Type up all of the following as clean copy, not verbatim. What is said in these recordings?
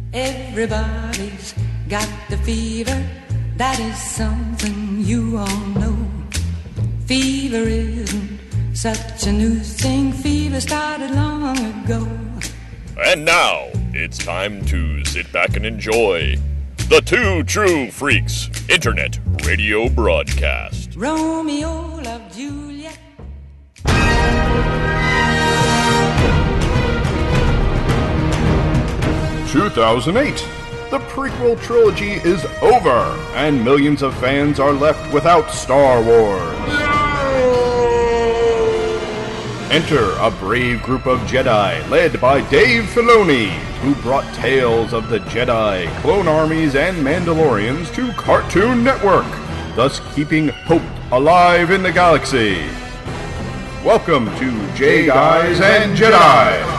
Everybody's got the fever. That is something you all know. Fever isn't such a new thing. Fever started long ago. And now, it's time to sit back and enjoy the Two True Freaks Internet Radio Broadcast. Romeo loved Juliet. 2008. The prequel trilogy is over, and millions of fans are left without Star Wars. Enter a brave group of Jedi led by Dave Filoni, who brought tales of the Jedi, clone armies, and Mandalorians to Cartoon Network, thus keeping hope alive in the galaxy. Welcome to J Guys and Jedi.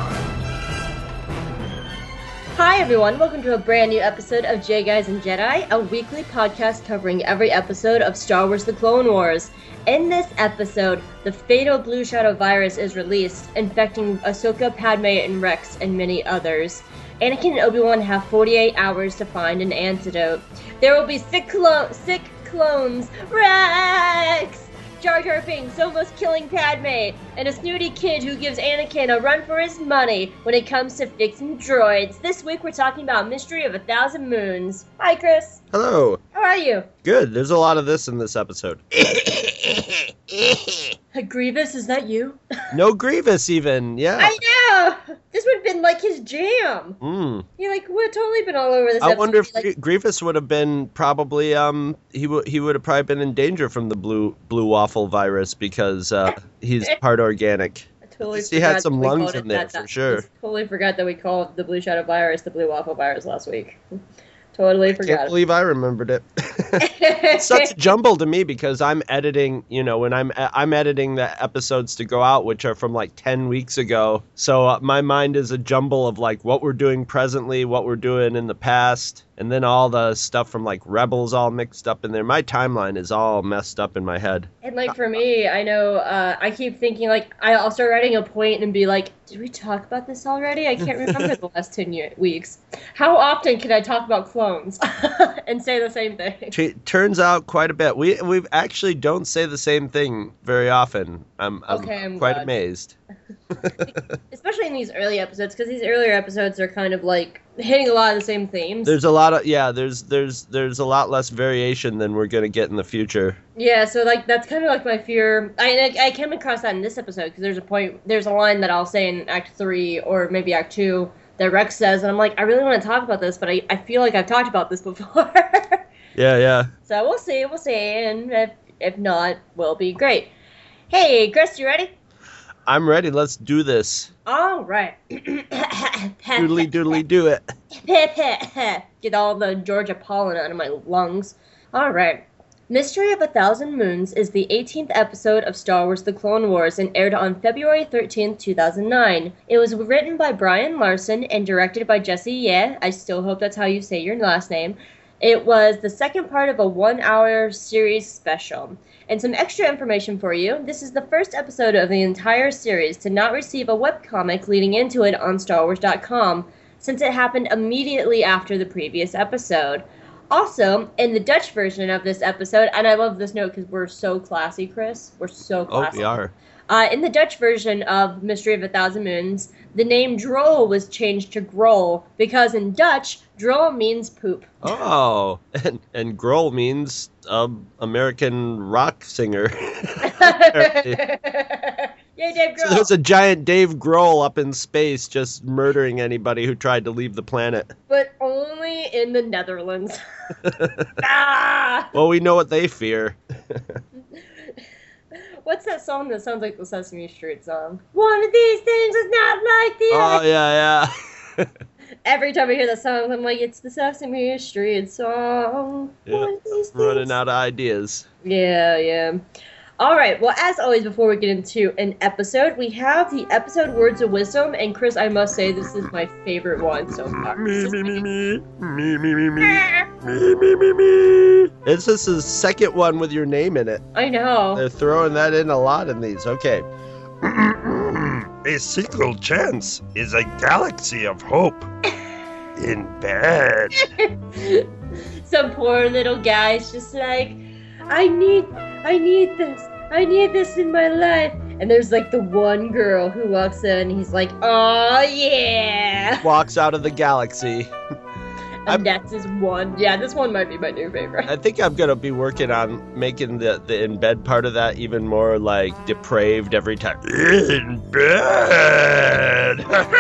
Hi everyone, welcome to a brand new episode of J Guys and Jedi, a weekly podcast covering every episode of Star Wars The Clone Wars. In this episode, the fatal Blue Shadow virus is released, infecting Ahsoka, Padme, and Rex, and many others. Anakin and Obi-Wan have 48 hours to find an antidote. There will be sick clones, Rex! Jar Jar Binks almost killing Padme, and a snooty kid who gives Anakin a run for his money when it comes to fixing droids. This week we're talking about Mystery of a Thousand Moons. Hi, Chris. Hello. How are you? Good. There's a lot of this in this episode. Grievous, is that you? No Grievous even, yeah. I know! This would have been like his jam. He would have totally been all over this episode. I wonder if Grievous would have been probably, he would have probably been in danger from the blue waffle virus because he's part organic. I totally he had some lungs in there for sure. I totally forgot that we called the Blue Shadow virus the blue waffle virus last week. Totally forgot. I can't believe I remembered it. It's such a jumble to me because I'm editing, when I'm editing the episodes to go out, which are from like 10 weeks ago. So my mind is a jumble of like what we're doing presently, what we're doing in the past, and then all the stuff from like Rebels all mixed up in there. My timeline is all messed up in my head. And like for me, I know I keep thinking like I'll start writing a point and be like, did we talk about this already? I can't remember the last 10 weeks. How often can I talk about clones and say the same thing? Turns out quite a bit. We actually don't say the same thing very often. I'm quite glad. Amazed. Especially in these early episodes, because these earlier episodes are kind of like hitting a lot of the same themes. There's a lot of there's a lot less variation than we're gonna get in the future. Yeah, so like that's kind of like my fear. I came across that in this episode because there's a line that I'll say in Act 3 or maybe Act 2 that Rex says, and I'm like, I really want to talk about this, but I feel like I've talked about this before. Yeah. So we'll see, and if not, we'll be great. Hey, Chris, you ready? I'm ready. Let's do this. All right. Doodly do it. Get all the Georgia pollen out of my lungs. All right. Mystery of a Thousand Moons is the 18th episode of Star Wars The Clone Wars and aired on February 13th, 2009. It was written by Brian Larson and directed by Jesse Yeh. I still hope that's how you say your last name. It was the second part of a 1-hour series special. And some extra information for you. This is the first episode of the entire series to not receive a webcomic leading into it on StarWars.com, since it happened immediately after the previous episode. Also, in the Dutch version of this episode, and I love this note because we're so classy, Chris. We're so classy. Oh, we are. In the Dutch version of Mystery of a Thousand Moons, the name Droll was changed to Groll because in Dutch, Droll means poop. Oh, and Grohl means American rock singer. Yay, Dave Grohl. So there's a giant Dave Grohl up in space just murdering anybody who tried to leave the planet. But only in the Netherlands. Ah! Well, we know what they fear. What's that song that sounds like the Sesame Street song? One of these things is not like the other. Oh, yeah. Every time I hear that song, I'm like, it's the Sesame Street song. Yeah, running out of ideas. Yeah. All right, well, as always, before we get into an episode, we have the episode Words of Wisdom, and Chris, I must say, this is my favorite one so far. Me. This is the second one with your name in it. I know. They're throwing that in a lot in these. Okay. A single chance is a galaxy of hope. in bed. Some poor little guy's just like, I need this in my life. And there's like the one girl who walks in and he's like, oh yeah. Walks out of the galaxy. And that's his one. Yeah, this one might be my new favorite. I think I'm gonna be working on making the in bed part of that even more like depraved every time. In bed.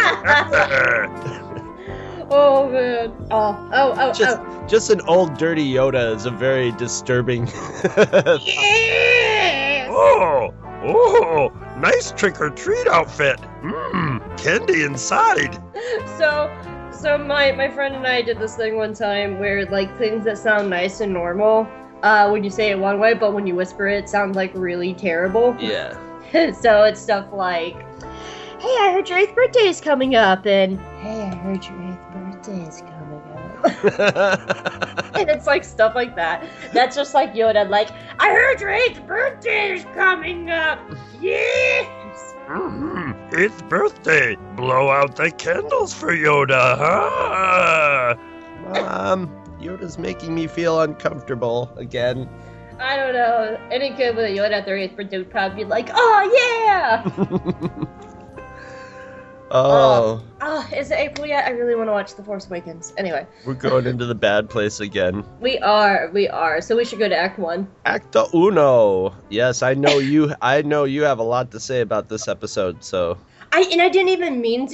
Oh man. Oh. Just an old dirty Yoda is a very disturbing. Yes! Oh, nice trick or treat outfit. Candy inside. So my friend and I did this thing one time where like things that sound nice and normal, when you say it one way, but when you whisper it sounds like really terrible. Yeah. So it's stuff like, hey, I heard your 8th birthday is coming up, and hey, I heard your 8th birthday is coming up. And it's like stuff like that. That's just like Yoda, like, I heard your 8th birthday is coming up. Yes. 8th birthday. Blow out the candles for Yoda, huh? Yoda's making me feel uncomfortable again. I don't know. Any kid with a Yoda at their 8th birthday would probably be like, oh yeah! Oh. Is it April yet? I really want to watch The Force Awakens. Anyway. We're going into the bad place again. We are. So we should go to Act 1. Acta Uno. Yes, I know you have a lot to say about this episode, so. I didn't even mean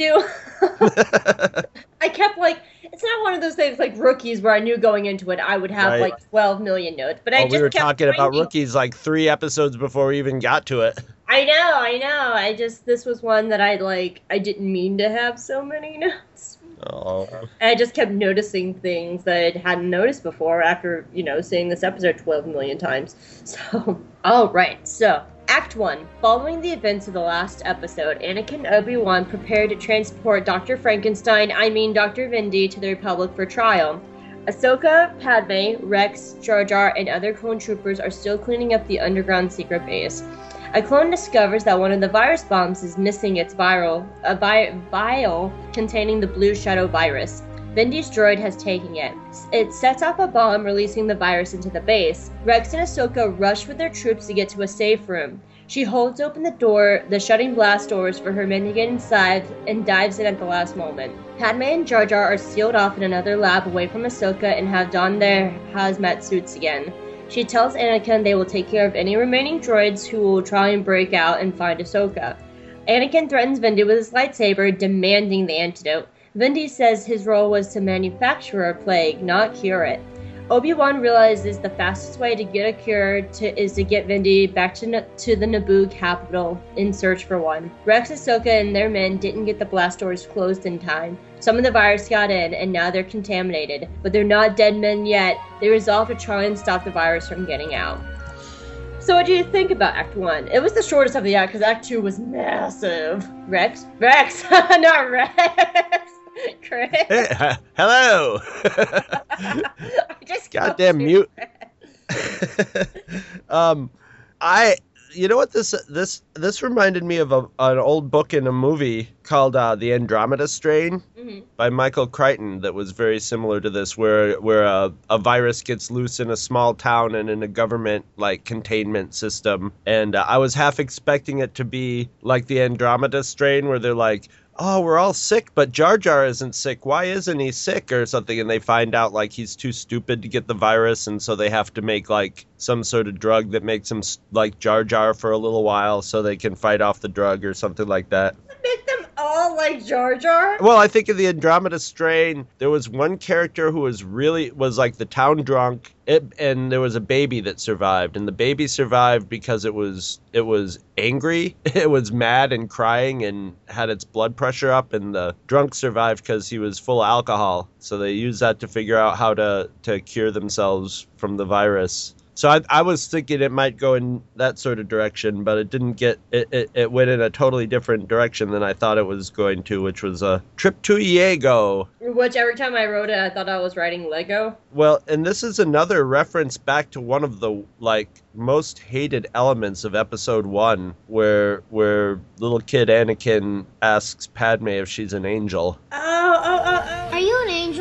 to. I kept like, it's not one of those things like Rookies where I knew going into it I would have like 12 million notes, but I just we were kept talking finding... about Rookies like 3 episodes before we even got to it. I know. This was one that I didn't mean to have so many notes. Oh. And I just kept noticing things that I hadn't noticed before after, seeing this episode 12 million times. So, alright, so, Act 1. Following the events of the last episode, Anakin and Obi-Wan prepared to transport Dr. Dr. Vindy to the Republic for trial. Ahsoka, Padme, Rex, Jar Jar, and other clone troopers are still cleaning up the underground secret base. A clone discovers that one of the virus bombs is missing its vial containing the blue shadow virus. Vindy's droid has taken it. It sets off a bomb, releasing the virus into the base. Rex and Ahsoka rush with their troops to get to a safe room. She holds open the shutting blast doors for her men to get inside, and dives in at the last moment. Padme and Jar Jar are sealed off in another lab away from Ahsoka and have donned their hazmat suits again. She tells Anakin they will take care of any remaining droids who will try and break out and find Ahsoka. Anakin threatens Vindy with his lightsaber, demanding the antidote. Vindy says his role was to manufacture a plague, not cure it. Obi-Wan realizes the fastest way to get a cure is to get Vindy back to the Naboo capital in search for one. Rex, Ahsoka, and their men didn't get the blast doors closed in time. Some of the virus got in, and now they're contaminated. But they're not dead men yet. They resolve to try and stop the virus from getting out. So what do you think about Act 1? It was the shortest of the act, because Act 2 was massive. Rex, not Rex! Chris? Hey, hello! Goddamn mute. You know what this reminded me of an old book in a movie called The Andromeda Strain by Michael Crichton that was very similar to this, where a virus gets loose in a small town and in a government like containment system. And I was half expecting it to be like the Andromeda Strain, where they're like, oh, we're all sick, but Jar Jar isn't sick. Why isn't he sick or something? And they find out like he's too stupid to get the virus, and so they have to make like some sort of drug that makes him like Jar Jar for a little while so they can fight off the drug or something like that. Make them all like Jar Jar? Well, I think in the Andromeda Strain, there was one character who was like the town drunk, and there was a baby that survived, and the baby survived because it was angry, it was mad and crying and had its blood pressure up, and the drunk survived because he was full of alcohol. So they used that to figure out how to cure themselves from the virus. So I was thinking it might go in that sort of direction, but it didn't get it went in a totally different direction than I thought it was going to, which was a trip to Iago. Which every time I wrote it, I thought I was writing Lego. Well, and this is another reference back to one of the most hated elements of episode 1, where little kid Anakin asks Padme if she's an angel. Oh. Are you an angel?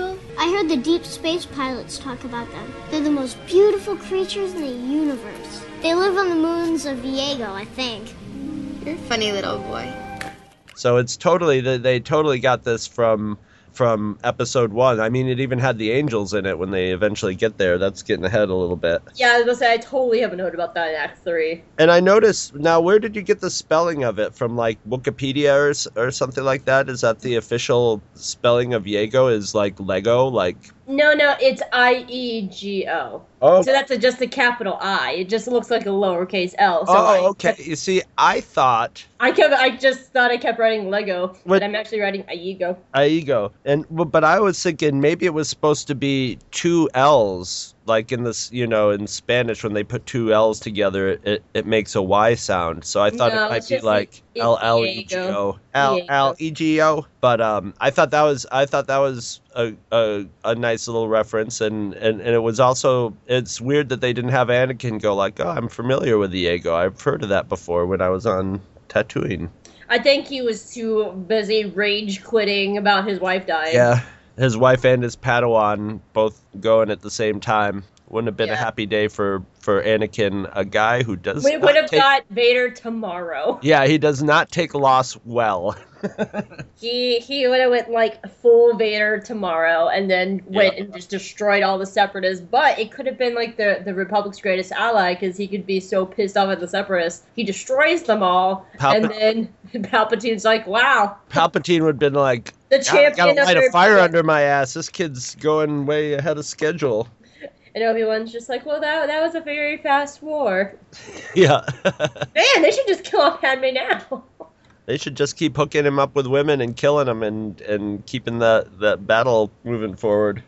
heard the deep space pilots talk about them. They're the most beautiful creatures in the universe. They live on the moons of Viego, I think. You're a funny little boy. So it's totally, they totally got this from episode 1. I mean, it even had the angels in it when they eventually get there. That's getting ahead a little bit. Yeah, I was going to say, I totally have a note about that in Act 3. And I noticed, now where did you get the spelling of it? From like Wikipedia or something like that? Is that the official spelling of Viego is like Lego? Like... No, it's I-E-G-O. Oh. So that's just the capital I. It just looks like a lowercase L. So okay. You see, I just thought I kept writing Lego, but I'm actually writing Aigo. Aigo. But I was thinking maybe it was supposed to be 2 L's. Like in this, in Spanish, when they put 2 L's together, it makes a Y sound. So I thought it might be like L-L-E-G-O. L-L-E-G-O. But I thought that was a nice little reference, and it was also, it's weird that they didn't have Anakin go like, oh, I'm familiar with Diego. I've heard of that before when I was on Tatooine. I think he was too busy rage quitting about his wife dying. Yeah. His wife and his Padawan both going at the same time. Wouldn't have been a happy day for Anakin, a guy who does. We would have got Vader tomorrow. Yeah, he does not take loss well. He would have went like full Vader tomorrow, and then went and just destroyed all the Separatists. But it could have been like the Republic's greatest ally, because he could be so pissed off at the Separatists. He destroys them all, and then Palpatine's like, "Wow." Palpatine would have been like, "The champion gotta light a fire under my ass. This kid's going way ahead of schedule." And Obi-Wan's just like, well, that was a very fast war. Yeah. Man, they should just kill off Padme now. They should just keep hooking him up with women and killing him and keeping that battle moving forward.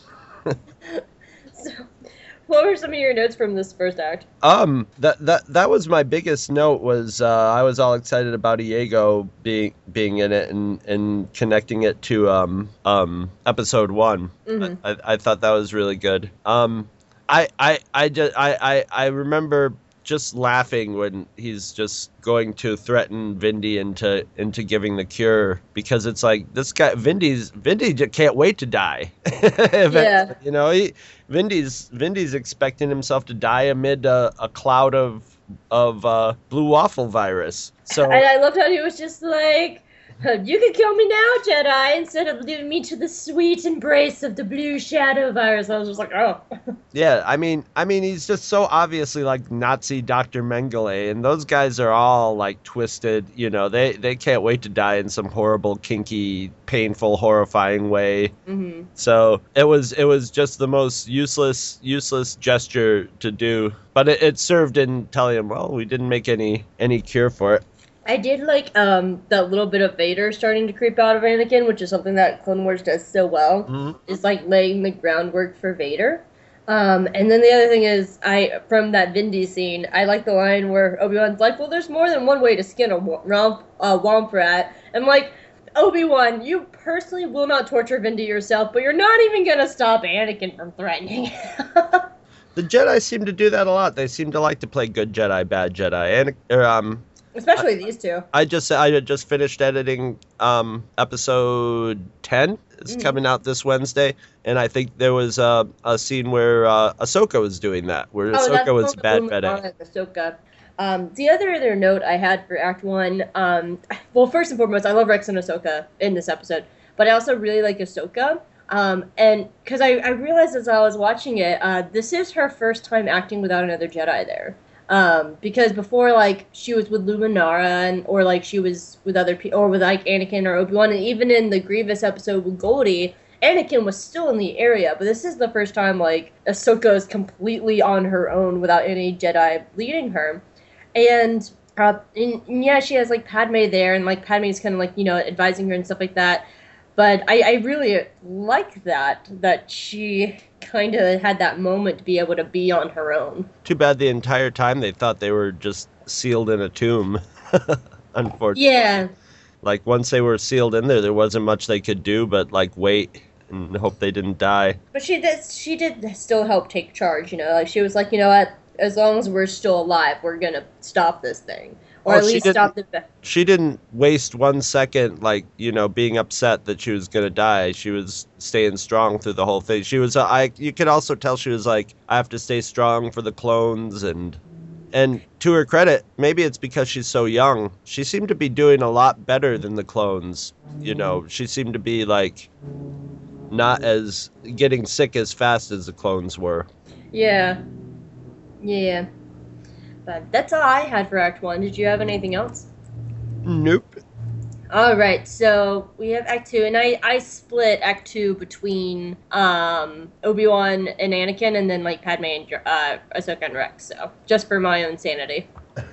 So, what were some of your notes from this first act? That was my biggest note. Was I was all excited about Diego being in it and connecting it to episode 1. Mm-hmm. I thought that was really good. I remember just laughing when he's just going to threaten Vindy into giving the cure, because it's like, this guy Vindy can't wait to die. Yeah. Vindy's expecting himself to die amid a cloud of blue waffle virus. So and I loved how he was just like, you can kill me now, Jedi, instead of leaving me to the sweet embrace of the blue shadow virus. I was just like, oh. Yeah, I mean, he's just so obviously like Nazi Dr. Mengele, and those guys are all like twisted. They can't wait to die in some horrible, kinky, painful, horrifying way. Mm-hmm. So it was just the most useless gesture to do, but it served in telling him, well, we didn't make any cure for it. I did like that little bit of Vader starting to creep out of Anakin, which is something that Clone Wars does so well. Mm-hmm. Is like laying the groundwork for Vader. And then the other thing is, from that Vindy scene, I like the line where Obi-Wan's like, well, there's more than one way to skin a womp rat. I'm like, Obi-Wan, you personally will not torture Vindy yourself, but you're not even going to stop Anakin from threatening. The Jedi seem to do that a lot. They seem to like to play good Jedi, bad Jedi. Especially these two. I just finished editing episode 10. It's coming out this Wednesday, and I think there was a scene where Ahsoka was doing that, where Ahsoka was bad Ahsoka. The other note I had for Act 1, well, first and foremost, I love Rex and Ahsoka in this episode, but I also really like Ahsoka. And because I realized as I was watching it, this is her first time acting without another Jedi there. Because before, like, she was with Luminara, or like she was with other people, or with like Anakin or Obi-Wan, and even in the Grievous episode with Goldie, Anakin was still in the area. But this is the first time like Ahsoka is completely on her own without any Jedi leading her, and yeah, she has like Padme there, and like Padme's kind of like advising her and stuff like that. But I really like that she kind of had that moment to be able to be on her own. Too bad the entire time they thought they were just sealed in a tomb, unfortunately. Yeah. Like, once they were sealed in there wasn't much they could do but, like, wait and hope they didn't die. But she did still help take charge, Like, she was like, you know what? As long as we're still alive, we're going to stop this thing. or at least stop the. She didn't waste 1 second, like, being upset that she was gonna die. She was staying strong through the whole thing. She was, you could also tell she was like, I have to stay strong for the clones, and to her credit, maybe it's because she's so young. She seemed to be doing a lot better than the clones. She seemed to be like not as getting sick as fast as the clones were. Yeah. But that's all I had for Act 1. Did you have anything else? Nope. All right, so we have Act 2, and I split Act 2 between Obi-Wan and Anakin, and then like Padme and Ahsoka and Rex. So just for my own sanity.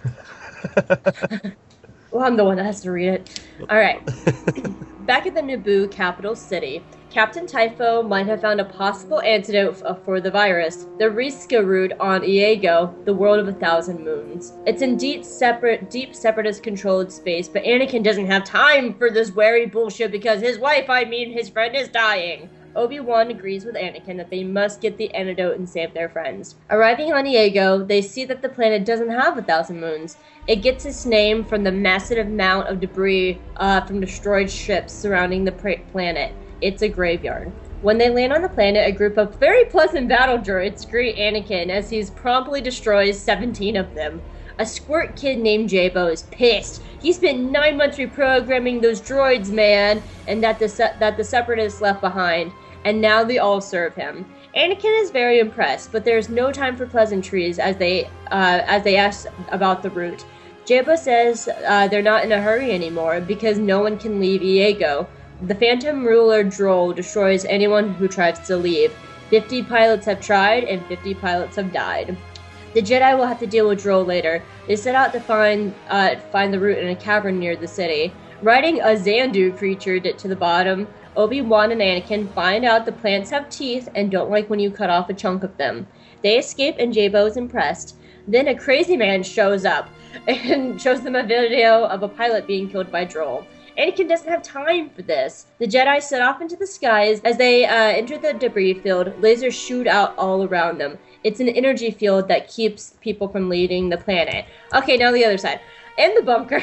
Well, I'm the one that has to read it. All right. Back at the Naboo capital city, Captain Typho might have found a possible antidote for the virus, the Riska route on Iago, the world of 1,000 moons. It's in deep separatist-controlled space, but Anakin doesn't have time for this wary bullshit because his his friend is dying. Obi-Wan agrees with Anakin that they must get the antidote and save their friends. Arriving on Iago, they see that the planet doesn't have 1,000 moons. It gets its name from the massive amount of debris from destroyed ships surrounding the planet. It's a graveyard. When they land on the planet, a group of very pleasant battle droids greet Anakin as he promptly destroys 17 of them. A squirt kid named Jabo is pissed. He spent 9 months reprogramming those droids, man, and that the Separatists left behind, and now they all serve him. Anakin is very impressed, but there's no time for pleasantries as they ask about the route. Jabo says they're not in a hurry anymore because no one can leave Iago. The Phantom Ruler Droll destroys anyone who tries to leave. 50 pilots have tried, and 50 pilots have died. The Jedi will have to deal with Droll later. They set out to find the route in a cavern near the city. Riding a Xandu creature to the bottom, Obi-Wan and Anakin find out the plants have teeth and don't like when you cut off a chunk of them. They escape, and Jabo is impressed. Then a crazy man shows up and shows them a video of a pilot being killed by Droll. Anakin doesn't have time for this. The Jedi set off into the skies. As they enter the debris field, lasers shoot out all around them. It's an energy field that keeps people from leaving the planet. Okay, now the other side. In the bunker,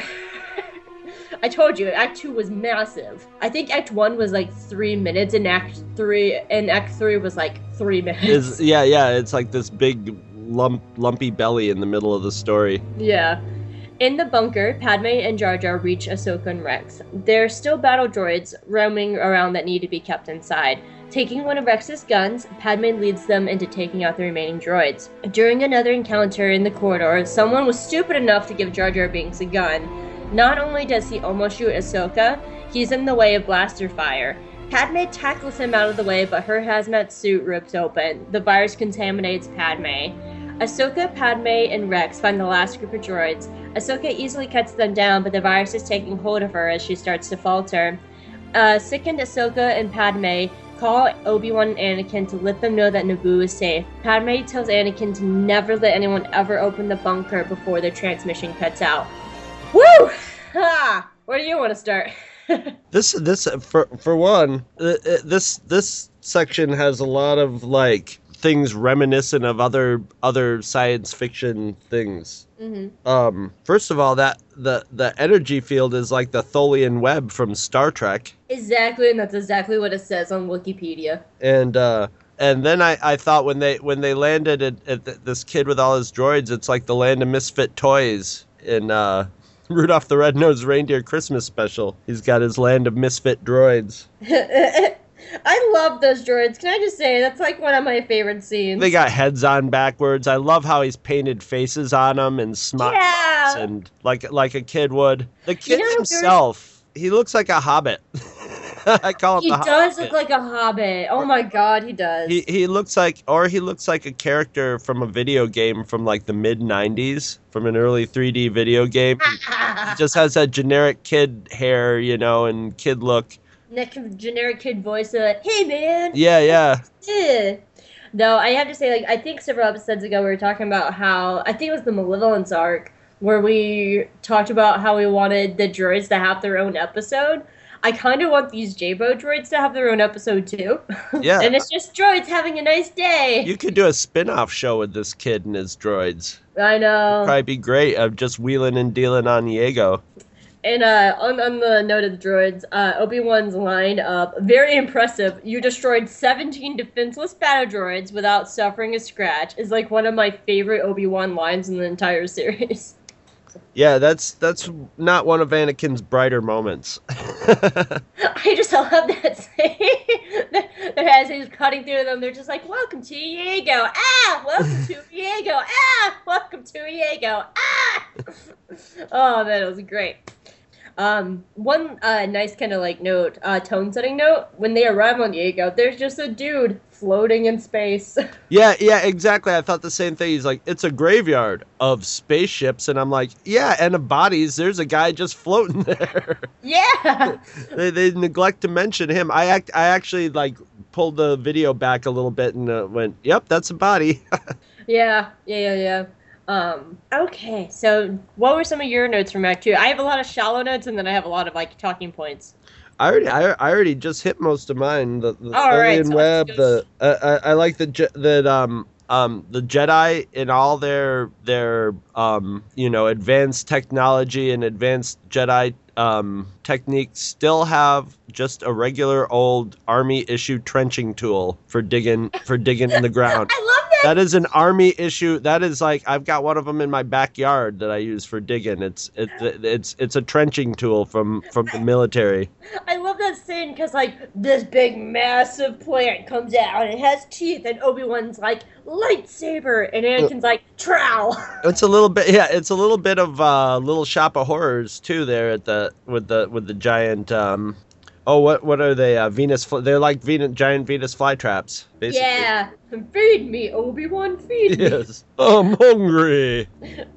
I told you, Act 2 was massive. I think Act 1 was like 3 minutes, and Act 3 was like 3 minutes. Yeah, it's like this big lumpy belly in the middle of the story. Yeah. In the bunker, Padme and Jar Jar reach Ahsoka and Rex. There are still battle droids roaming around that need to be kept inside. Taking one of Rex's guns, Padme leads them into taking out the remaining droids. During another encounter in the corridor, someone was stupid enough to give Jar Jar Binks a gun. Not only does he almost shoot Ahsoka, he's in the way of blaster fire. Padme tackles him out of the way, but her hazmat suit rips open. The virus contaminates Padme. Ahsoka, Padme, and Rex find the last group of droids. Ahsoka easily cuts them down, but the virus is taking hold of her as she starts to falter. Sickened Ahsoka and Padme call Obi-Wan and Anakin to let them know that Naboo is safe. Padme tells Anakin to never let anyone ever open the bunker before their transmission cuts out. Woo! Ha! Where do you want to start? For one, this section has a lot of like things reminiscent of other science fiction things. Mm-hmm. First of all, that the energy field is like the Tholian web from Star Trek. Exactly, and that's exactly what it says on Wikipedia. And then I thought when they landed at this kid with all his droids, it's like the land of misfit toys in Rudolph the Red-Nosed Reindeer Christmas special. He's got his land of misfit droids. I love those droids. Can I just say, that's like one of my favorite scenes. They got heads on backwards. I love how he's painted faces on them and smut and like a kid would. The kid himself, he looks like a hobbit. I call him the Hobbit. He does look like a hobbit. Oh my god, he does. He looks like a character from a video game from like the mid-90s, from an early 3D video game. He just has that generic kid hair, and kid look. That generic kid voice of, hey man. Yeah. Though I have to say, I think several episodes ago we were talking about how, I think it was the Malevolence arc, where we talked about how we wanted the droids to have their own episode. I kind of want these J-Bo droids to have their own episode too. Yeah. And it's just droids having a nice day. You could do a spin-off show with this kid and his droids. I know. Probably be great of just wheeling and dealing on Diego. And on the note of the droids, Obi-Wan's line up, very impressive. You destroyed 17 defenseless battle droids without suffering a scratch is like one of my favorite Obi-Wan lines in the entire series. Yeah, that's not one of Anakin's brighter moments. I just love that scene. that as he's cutting through them, they're just like, welcome to Diego. Ah! Welcome to Diego. Ah! Welcome to Diego. Ah! Oh, man, it was great. One nice kind of like note, tone setting note, when they arrive on Diego, there's just a dude floating in space. Yeah, exactly. I thought the same thing. He's like, it's a graveyard of spaceships, and I'm like, yeah, and of bodies. There's a guy just floating there. Yeah. they neglect to mention him. I actually like pulled the video back a little bit and went, yep, that's a body. Yeah. Okay, so what were some of your notes from Act 2? I have a lot of shallow notes, and then I have a lot of, like, talking points. I already just hit most of mine. The right, alien so web. I like the Jedi in all their advanced technology and advanced Jedi techniques still have just a regular old army issue trenching tool for digging in the ground. I love that. That is an army issue. That is like, I've got one of them in my backyard that I use for digging. It's a trenching tool from the military. I love that scene because like this big massive plant comes out and it has teeth, and Obi-Wan's like lightsaber, and Anakin's like trowel. It's a little bit of Little Shop of Horrors too there with the giant. What are they? Venus. They're like giant Venus flytraps. Basically. Yeah, feed me, Obi-Wan, feed me. Yes, I'm hungry.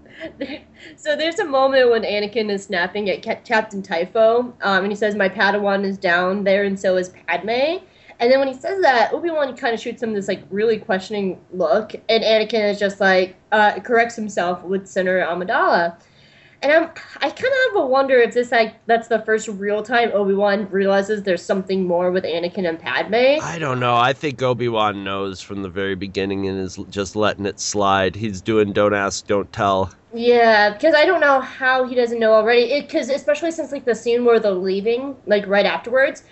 So there's a moment when Anakin is snapping at Captain Typho, and he says, "My Padawan is down there, and so is Padme." And then when he says that, Obi-Wan kind of shoots him this like really questioning look, and Anakin is just like corrects himself with Senator Amidala. And I kind of have a wonder if that's the first real time Obi-Wan realizes there's something more with Anakin and Padme. I don't know. I think Obi-Wan knows from the very beginning and is just letting it slide. He's doing don't ask, don't tell. Yeah, because I don't know how he doesn't know already. Because especially since like the scene where they're leaving, like right afterwards,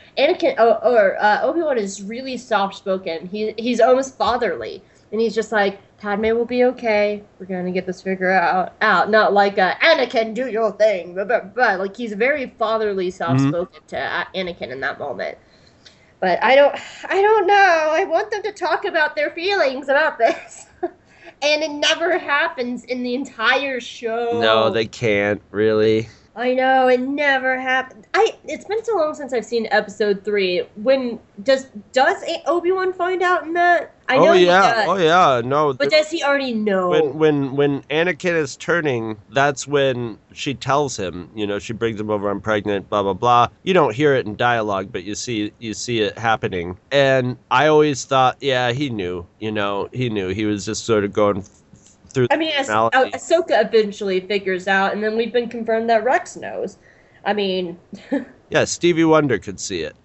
Obi-Wan is really soft spoken. He's almost fatherly, and he's just like, Padme will be okay. We're gonna get this figured out. Not like Anakin, do your thing. But like he's very fatherly, soft spoken to Anakin in that moment. But I don't know. I want them to talk about their feelings about this. And it never happens in the entire show. No, they can't, really. I know, it never happened. It's been so long since I've seen episode 3. When does Obi-Wan find out in that? Oh yeah, no. But does he already know? When Anakin is turning, that's when she tells him. She brings him over. I'm pregnant. Blah blah blah. You don't hear it in dialogue, but you see it happening. And I always thought, yeah, he knew. He knew. He was just sort of going through. I mean, Ahsoka eventually figures out, and then we've been confirmed that Rex knows. I mean, yeah, Stevie Wonder could see it.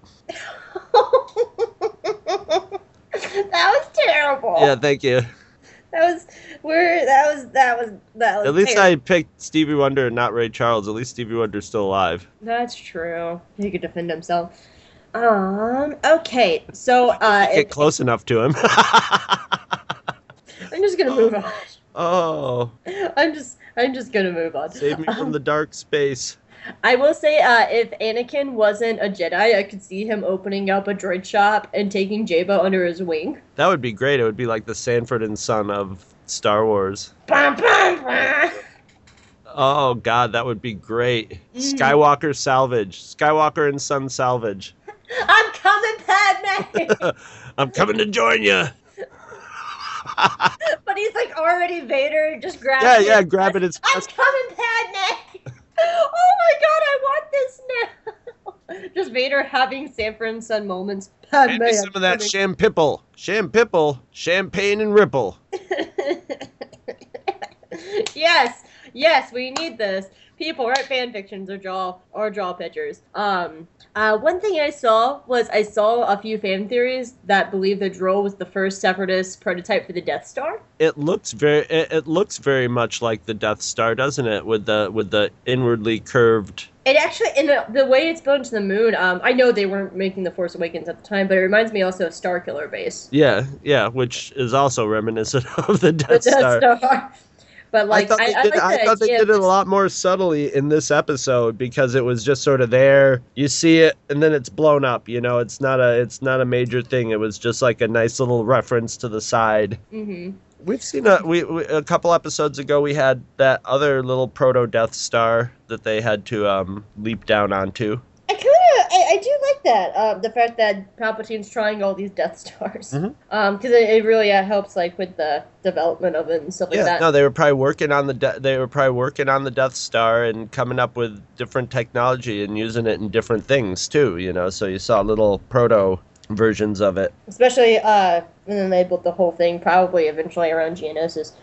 That was terrible. Yeah, thank you. That was At least terrible. I picked Stevie Wonder and not Ray Charles. At least Stevie Wonder's still alive. That's true. He could defend himself. Okay, so get close enough to him. I'm just gonna move on. Oh. I'm just gonna move on. Save me from the dark space. I will say, if Anakin wasn't a Jedi, I could see him opening up a droid shop and taking J-Bo under his wing. That would be great. It would be like the Sanford and Son of Star Wars. Bah, bah, bah. Oh, God, that would be great. Skywalker salvage. Skywalker and Son salvage. I'm coming, Padme! I'm coming to join you. But he's like already Vader, just grabbing Yeah, grabbing his... I'm coming, Padme! Oh my God, I want this now! Just Vader having Sanford and Son moments. Padme, maybe some of that Shampipple. Champagne and ripple. Yes, we need this. people write fan fictions or draw pictures. One thing I saw a few fan theories that believe the Droll was the first Separatist prototype for the Death Star. It looks very much like the Death Star, doesn't it? With the inwardly curved. It actually, in the way it's built into the moon, I know they weren't making the Force Awakens at the time, but it reminds me also of Starkiller Base. Yeah, which is also reminiscent of the Death Star. But like, I thought they did it a lot more subtly in this episode because it was just sort of there. You see it, and then it's blown up. You know, it's not a major thing. It was just like a nice little reference to the side. Mm-hmm. We've seen a couple episodes ago. We had that other little proto Death Star that they had to leap down onto. I do like that. The fact that Palpatine's trying all these Death Stars, because it really helps like with the development of it and stuff like that. No, they were probably working on the Death Star and coming up with different technology and using it in different things too. You know, so you saw little proto versions of it. Especially, and then they built the whole thing probably eventually around Geonosis.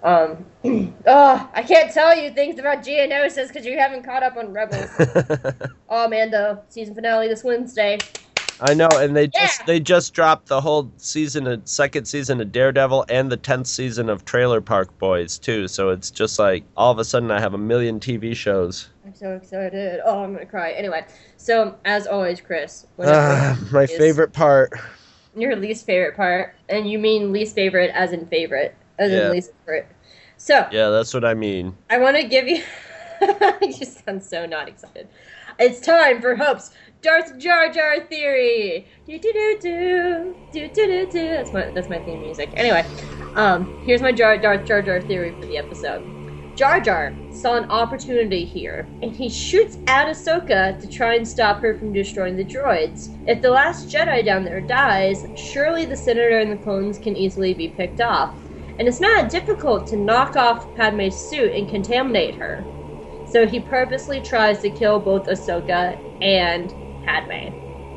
I can't tell you things about Geonosis because you haven't caught up on Rebels. Oh man, the season finale this Wednesday. I know, and they just dropped the whole second season of Daredevil and the 10th season of Trailer Park Boys too. So it's just like all of a sudden I have a million TV shows. I'm so excited. Oh, I'm gonna cry. Anyway, so as always, Chris. My favorite part. Your least favorite part, and you mean least favorite as in favorite, as in least favorite. So yeah, that's what I mean. I want to give you. You just sound so not excited. It's time for Hope's Darth Jar Jar theory. Do do do do do do do. That's my theme music. Anyway, here's my Darth Jar Jar theory for the episode. Jar Jar saw an opportunity here, and he shoots at Ahsoka to try and stop her from destroying the droids. If the last Jedi down there dies, surely the Senator and the clones can easily be picked off. And it's not difficult to knock off Padme's suit and contaminate her. So he purposely tries to kill both Ahsoka and Padme.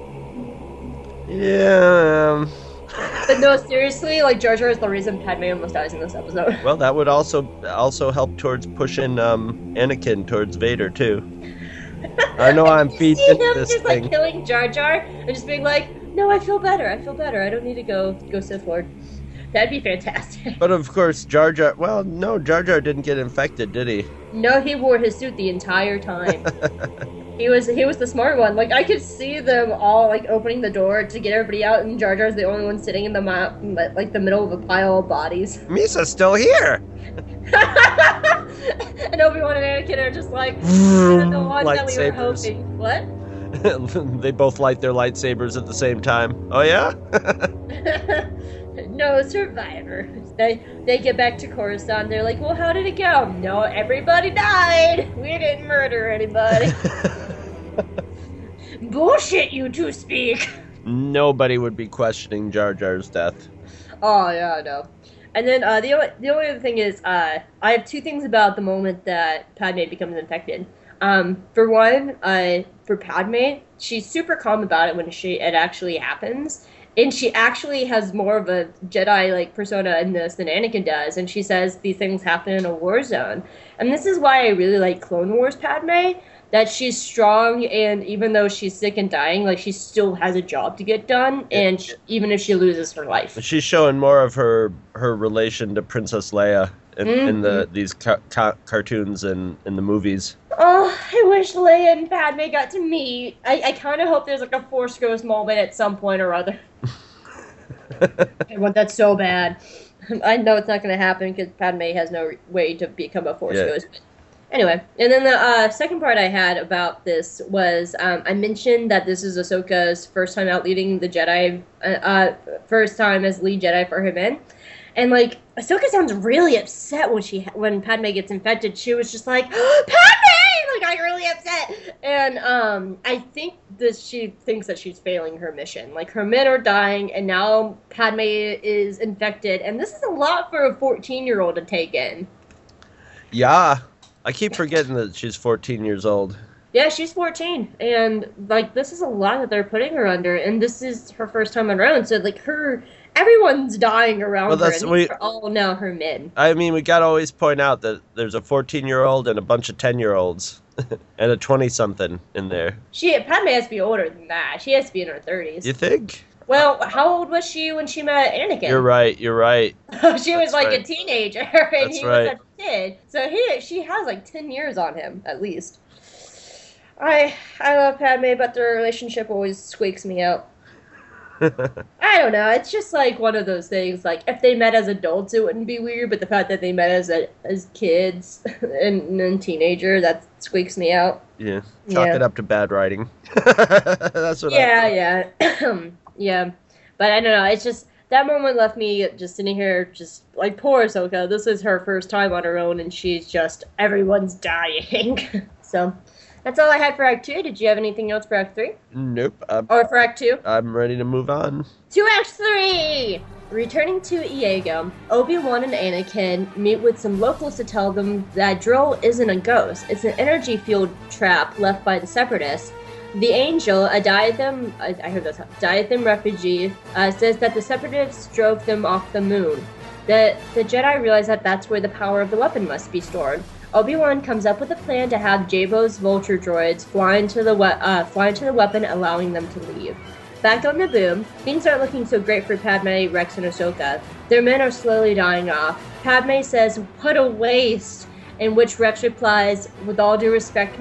Yeah. But no, seriously, like Jar Jar is the reason Padme almost dies in this episode. Well, that would also help towards pushing Anakin towards Vader too. I know I'm feeding into this just, thing. Like killing Jar Jar and just being like, no, I feel better. I don't need to go Sith Lord. That'd be fantastic. But of course, Jar Jar. Well, no, Jar Jar didn't get infected, did he? No, he wore his suit the entire time. He was the smart one. Like I could see them all like opening the door to get everybody out, and Jar Jar's the only one sitting in the the middle of a pile of bodies. Misa's still here. And Obi-Wan and Anakin are just like the ones that we were hoping. What? They both light their lightsabers at the same time. Oh yeah? No survivors. They get back to Coruscant. They're like, well, how did it go? No, everybody died. We didn't murder anybody. Bullshit, you two speak. Nobody would be questioning Jar Jar's death. Oh yeah, I know. And then the only other thing is, I have two things about the moment that Padme becomes infected. For one, for Padme, she's super calm about it when it actually happens. And she actually has more of a Jedi-like persona in this than Anakin does. And she says these things happen in a war zone. And this is why I really like Clone Wars Padme, that she's strong, and even though she's sick and dying, like, she still has a job to get done, and even if she loses her life. She's showing more of her relation to Princess Leia in these cartoons and in the movies. Oh, I wish Leia and Padme got to meet. I kind of hope there's like a Force Ghost moment at some point or other. I want that so bad. I know it's not going to happen because Padme has no way to become a Force Ghost. But anyway, and then the second part I had about this was I mentioned that this is Ahsoka's first time out leading the Jedi, first time as lead Jedi for her men. And, like, Ahsoka sounds really upset when Padme gets infected. She was just like, Padme! Like, really upset. And I think that she thinks that she's failing her mission. Like, her men are dying, and now Padme is infected. And this is a lot for a 14-year-old to take in. Yeah. I keep forgetting that she's 14 years old. Yeah, she's 14. And, like, this is a lot that they're putting her under. And this is her first time on her own. So, like, her everyone's dying around Well, her, that's- and we- they're all now her men. I mean, we gotta always point out that there's a 14-year-old and a bunch of 10-year-olds. And a 20-something in there. Padme has to be older than that. She has to be in her 30s. You think? Well, how old was she when she met Anakin? You're right. She was That's like right. a teenager, and That's he right. was a kid. So she has like 10 years on him, at least. I love Padme, but their relationship always squeaks me out. I don't know. It's just like one of those things. Like if they met as adults, it wouldn't be weird. But the fact that they met as kids and teenager, that squeaks me out. Yeah. Chalk Yeah. it up to bad writing. That's what Yeah. Yeah. But I don't know. It's just that moment left me just sitting here, just like poor Ahsoka. This is her first time on her own, and she's just everyone's dying. So that's all I had for Act 2. Did you have anything else for Act 3? Nope. Or for Act 2? I'm ready to move on. To Act 3! Returning to Iago, Obi-Wan and Anakin meet with some locals to tell them that Droll isn't a ghost. It's an energy field trap left by the Separatists. The Angel, a diadem refugee, says that the Separatists drove them off the moon. The Jedi realize that that's where the power of the weapon must be stored. Obi-Wan comes up with a plan to have Jabbo's vulture droids fly into the weapon, allowing them to leave. Back on Naboo, things aren't looking so great for Padme, Rex, and Ahsoka. Their men are slowly dying off. Padme says, "What a waste!" In which Rex replies, "With all due respect,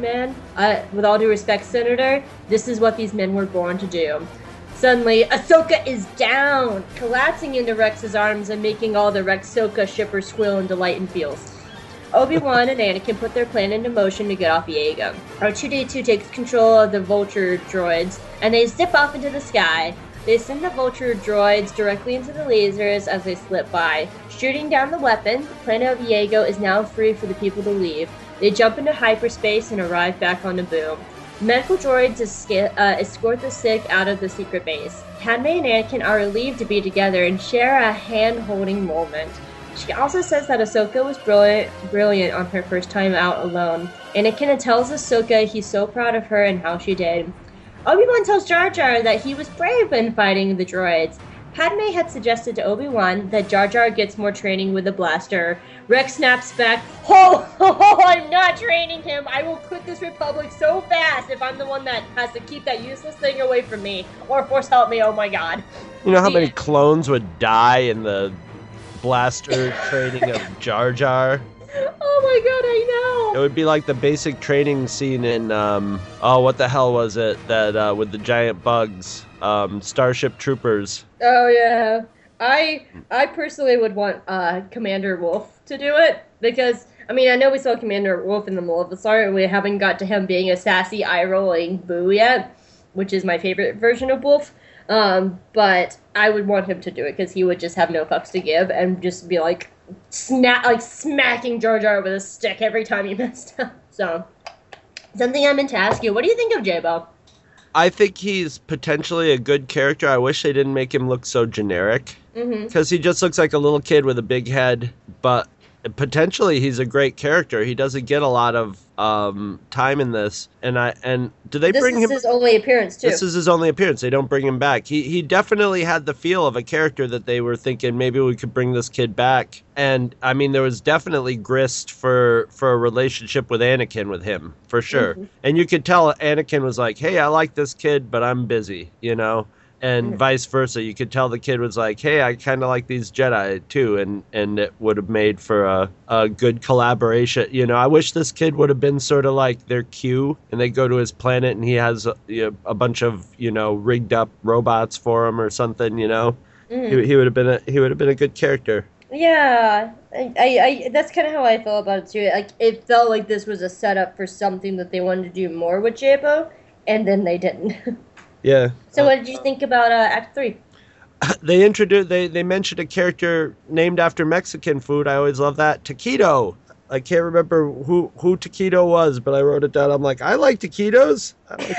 Senator, this is what these men were born to do." Suddenly, Ahsoka is down, collapsing into Rex's arms and making all the Rex-Ahsoka shippers squeal in delight and feels. Obi-Wan and Anakin put their plan into motion to get off Iago. R2-D2 takes control of the vulture droids, and they zip off into the sky. They send the vulture droids directly into the lasers as they slip by. Shooting down the weapon, the planet of Iago is now free for the people to leave. They jump into hyperspace and arrive back on Naboo. Medical droids escort the sick out of the secret base. Padme and Anakin are relieved to be together and share a hand-holding moment. She also says that Ahsoka was brilliant on her first time out alone. Anakin tells Ahsoka he's so proud of her and how she did. Obi-Wan tells Jar Jar that he was brave in fighting the droids. Padme had suggested to Obi-Wan that Jar Jar gets more training with the blaster. Rex snaps back, "Oh, I'm not training him! I will quit this republic so fast if I'm the one that has to keep that useless thing away from me. Or Force help me, oh my god." You know how many clones would die in the blaster training of Jar Jar? Oh my god, I know! It would be like the basic training scene in, what the hell was it? That, with the giant bugs. Starship Troopers. Oh yeah. I personally would want Commander Wolf to do it, because I mean I know we saw Commander Wolf in the Maleficent and we haven't got to him being a sassy eye-rolling boo yet, which is my favorite version of Wolf. But I would want him to do it because he would just have no fucks to give and just be like smacking Jar Jar with a stick every time he messed up. So something I meant to ask you, what do you think of Jabbo? I think he's potentially a good character. I wish they didn't make him look so generic. Because he just looks like a little kid with a big head. But potentially he's a great character. He doesn't get a lot of time in this. And do they bring him? This is his only appearance too. This is his only appearance. They don't bring him back. He definitely had the feel of a character that they were thinking maybe we could bring this kid back. And I mean, there was definitely grist for a relationship with Anakin with him, for sure. And you could tell Anakin was like, "Hey, I like this kid, but I'm busy," you know? And vice versa. You could tell the kid was like, "Hey, I kind of like these Jedi too," and it would have made for a good collaboration. You know, I wish this kid would have been sort of like their Q, and they go to his planet and he has a bunch of rigged up robots for him or something. You know, he would have been a good character. Yeah, I that's kind of how I felt about it too. Like it felt like this was a setup for something that they wanted to do more with Jabbo, and then they didn't. Yeah. So what did you think about Act 3? They mentioned a character named after Mexican food. I always love that. Taquito. I can't remember who Taquito was, but I wrote it down. I'm like, I like taquitos.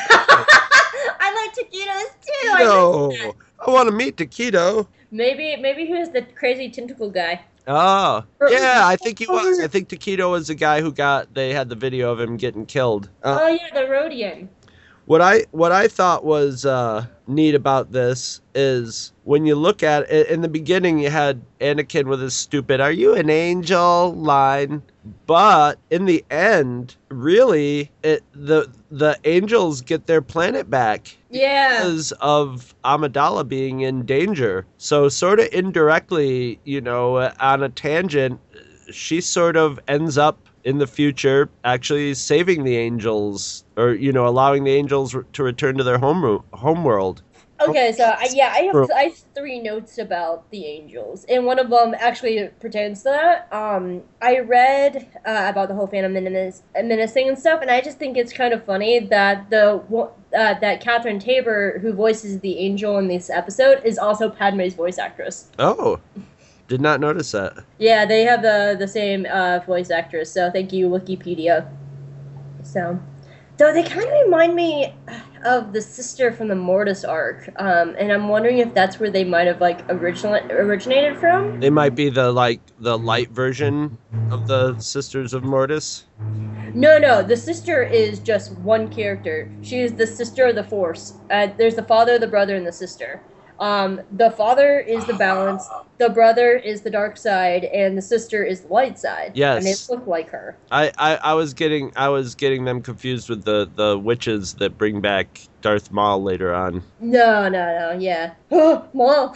I like taquitos too. No, I want to meet Taquito. Maybe he was the crazy tentacle guy. Oh, yeah, I think he was. I think Taquito was the guy they had the video of him getting killed. Oh yeah, the Rhodian. What I thought was neat about this is when you look at it, in the beginning you had Anakin with his stupid "Are you an angel?" line, but in the end, really, the angels get their planet back. Yeah. Because of Amidala being in danger. So sort of indirectly, on a tangent, she sort of ends up in the future actually saving the angels, or allowing the angels to return to their home world. Okay, so I have 3 notes about the angels, and one of them actually pertains to that. I read about the whole Phantom Menace thing and stuff, and I just think it's kind of funny that that Catherine Tabor, who voices the angel in this episode, is also Padme's voice actress. Oh. Did not notice that. Yeah, they have the same voice actress, so thank you, Wikipedia. So, though they kind of remind me of the sister from the Mortis arc, and I'm wondering if that's where they might have originated from. They might be the light version of the Sisters of Mortis. No, the sister is just one character. She is the sister of the Force. There's the father, the brother, and the sister. The father is the balance, the brother is the dark side, and the sister is the light side. Yes. And they look like her. I was getting them confused with the witches that bring back Darth Maul later on. No, yeah. Maul.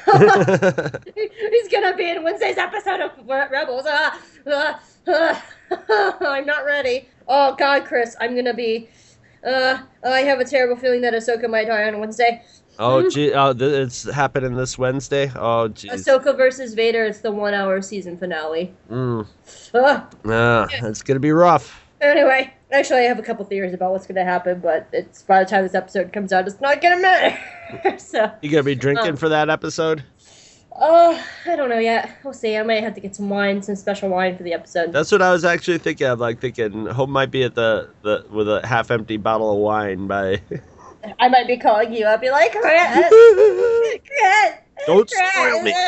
He's gonna be in Wednesday's episode of Rebels. I'm not ready. Oh God, Chris, I'm gonna be I have a terrible feeling that Ahsoka might die on Wednesday. Oh, gee, it's happening this Wednesday? Oh, geez. Ahsoka versus Vader, it's the 1-hour season finale. It's going to be rough. Anyway, actually, I have a couple theories about what's going to happen, but it's by the time this episode comes out, it's not going to matter. So You going to be drinking for that episode? I don't know yet. We'll see. I might have to get some special wine for the episode. That's what I was actually thinking of, Hope might be at with a half-empty bottle of wine by... I might be calling you up. You're like, Chris, don't spoil me.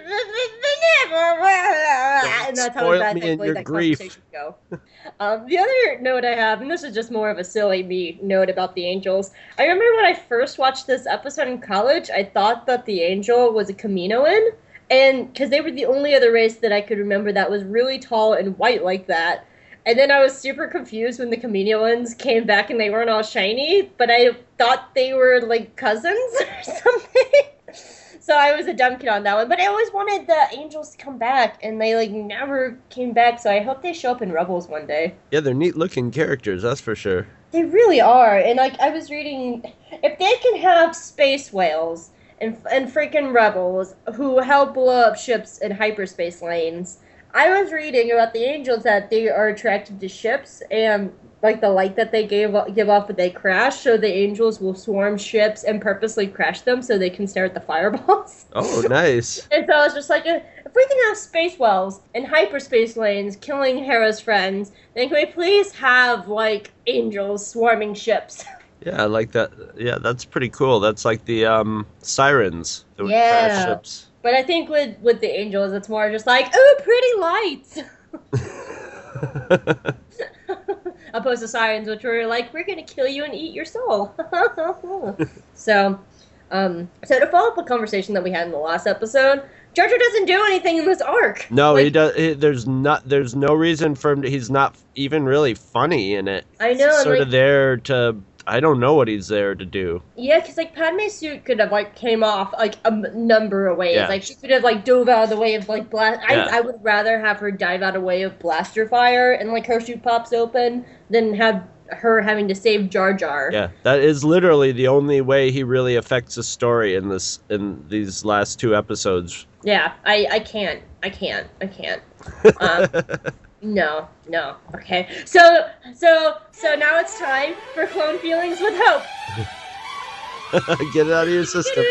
And that's how that conversation go. The other note I have, and this is just more of a silly me note about the angels. I remember when I first watched this episode in college, I thought that the angel was a Kaminoan, and because they were the only other race that I could remember that was really tall and white like that. And then I was super confused when the Kaminoans came back and they weren't all shiny, but I thought they were like cousins or something. So I was a dumb kid on that one. But I always wanted the angels to come back, and they never came back. So I hope they show up in Rebels one day. Yeah, they're neat looking characters, that's for sure. They really are. And I was reading, if they can have space whales and freaking rebels who help blow up ships in hyperspace lanes. I was reading about the angels that they are attracted to ships and the light that they give off when they crash, so the angels will swarm ships and purposely crash them so they can stare at the fireballs. Oh, nice. And so I was just like, if we can have space whales in hyperspace lanes killing Hera's friends, then can we please have angels swarming ships? Yeah, I like that. Yeah, that's pretty cool. That's like the sirens that would crash ships. But I think with the angels, it's more just pretty lights. Opposed to sirens, which were we're going to kill you and eat your soul. So to follow up a conversation that we had in the last episode, Jar Jar doesn't do anything in this arc. No, he does. There's no reason for him. He's not even really funny in it. I know. He's sort of there to. I don't know what he's there to do. Yeah, because Padme's suit could have came off a number of ways. Yeah. She could have dove out of the way of blast. Yeah. I would rather have her dive out of the way of blaster fire and her suit pops open than have her having to save Jar Jar. Yeah, that is literally the only way he really affects the story in these last 2 episodes. Yeah, I can't. No. Okay. So now it's time for Clone Feelings with Hope. Get it out of your system.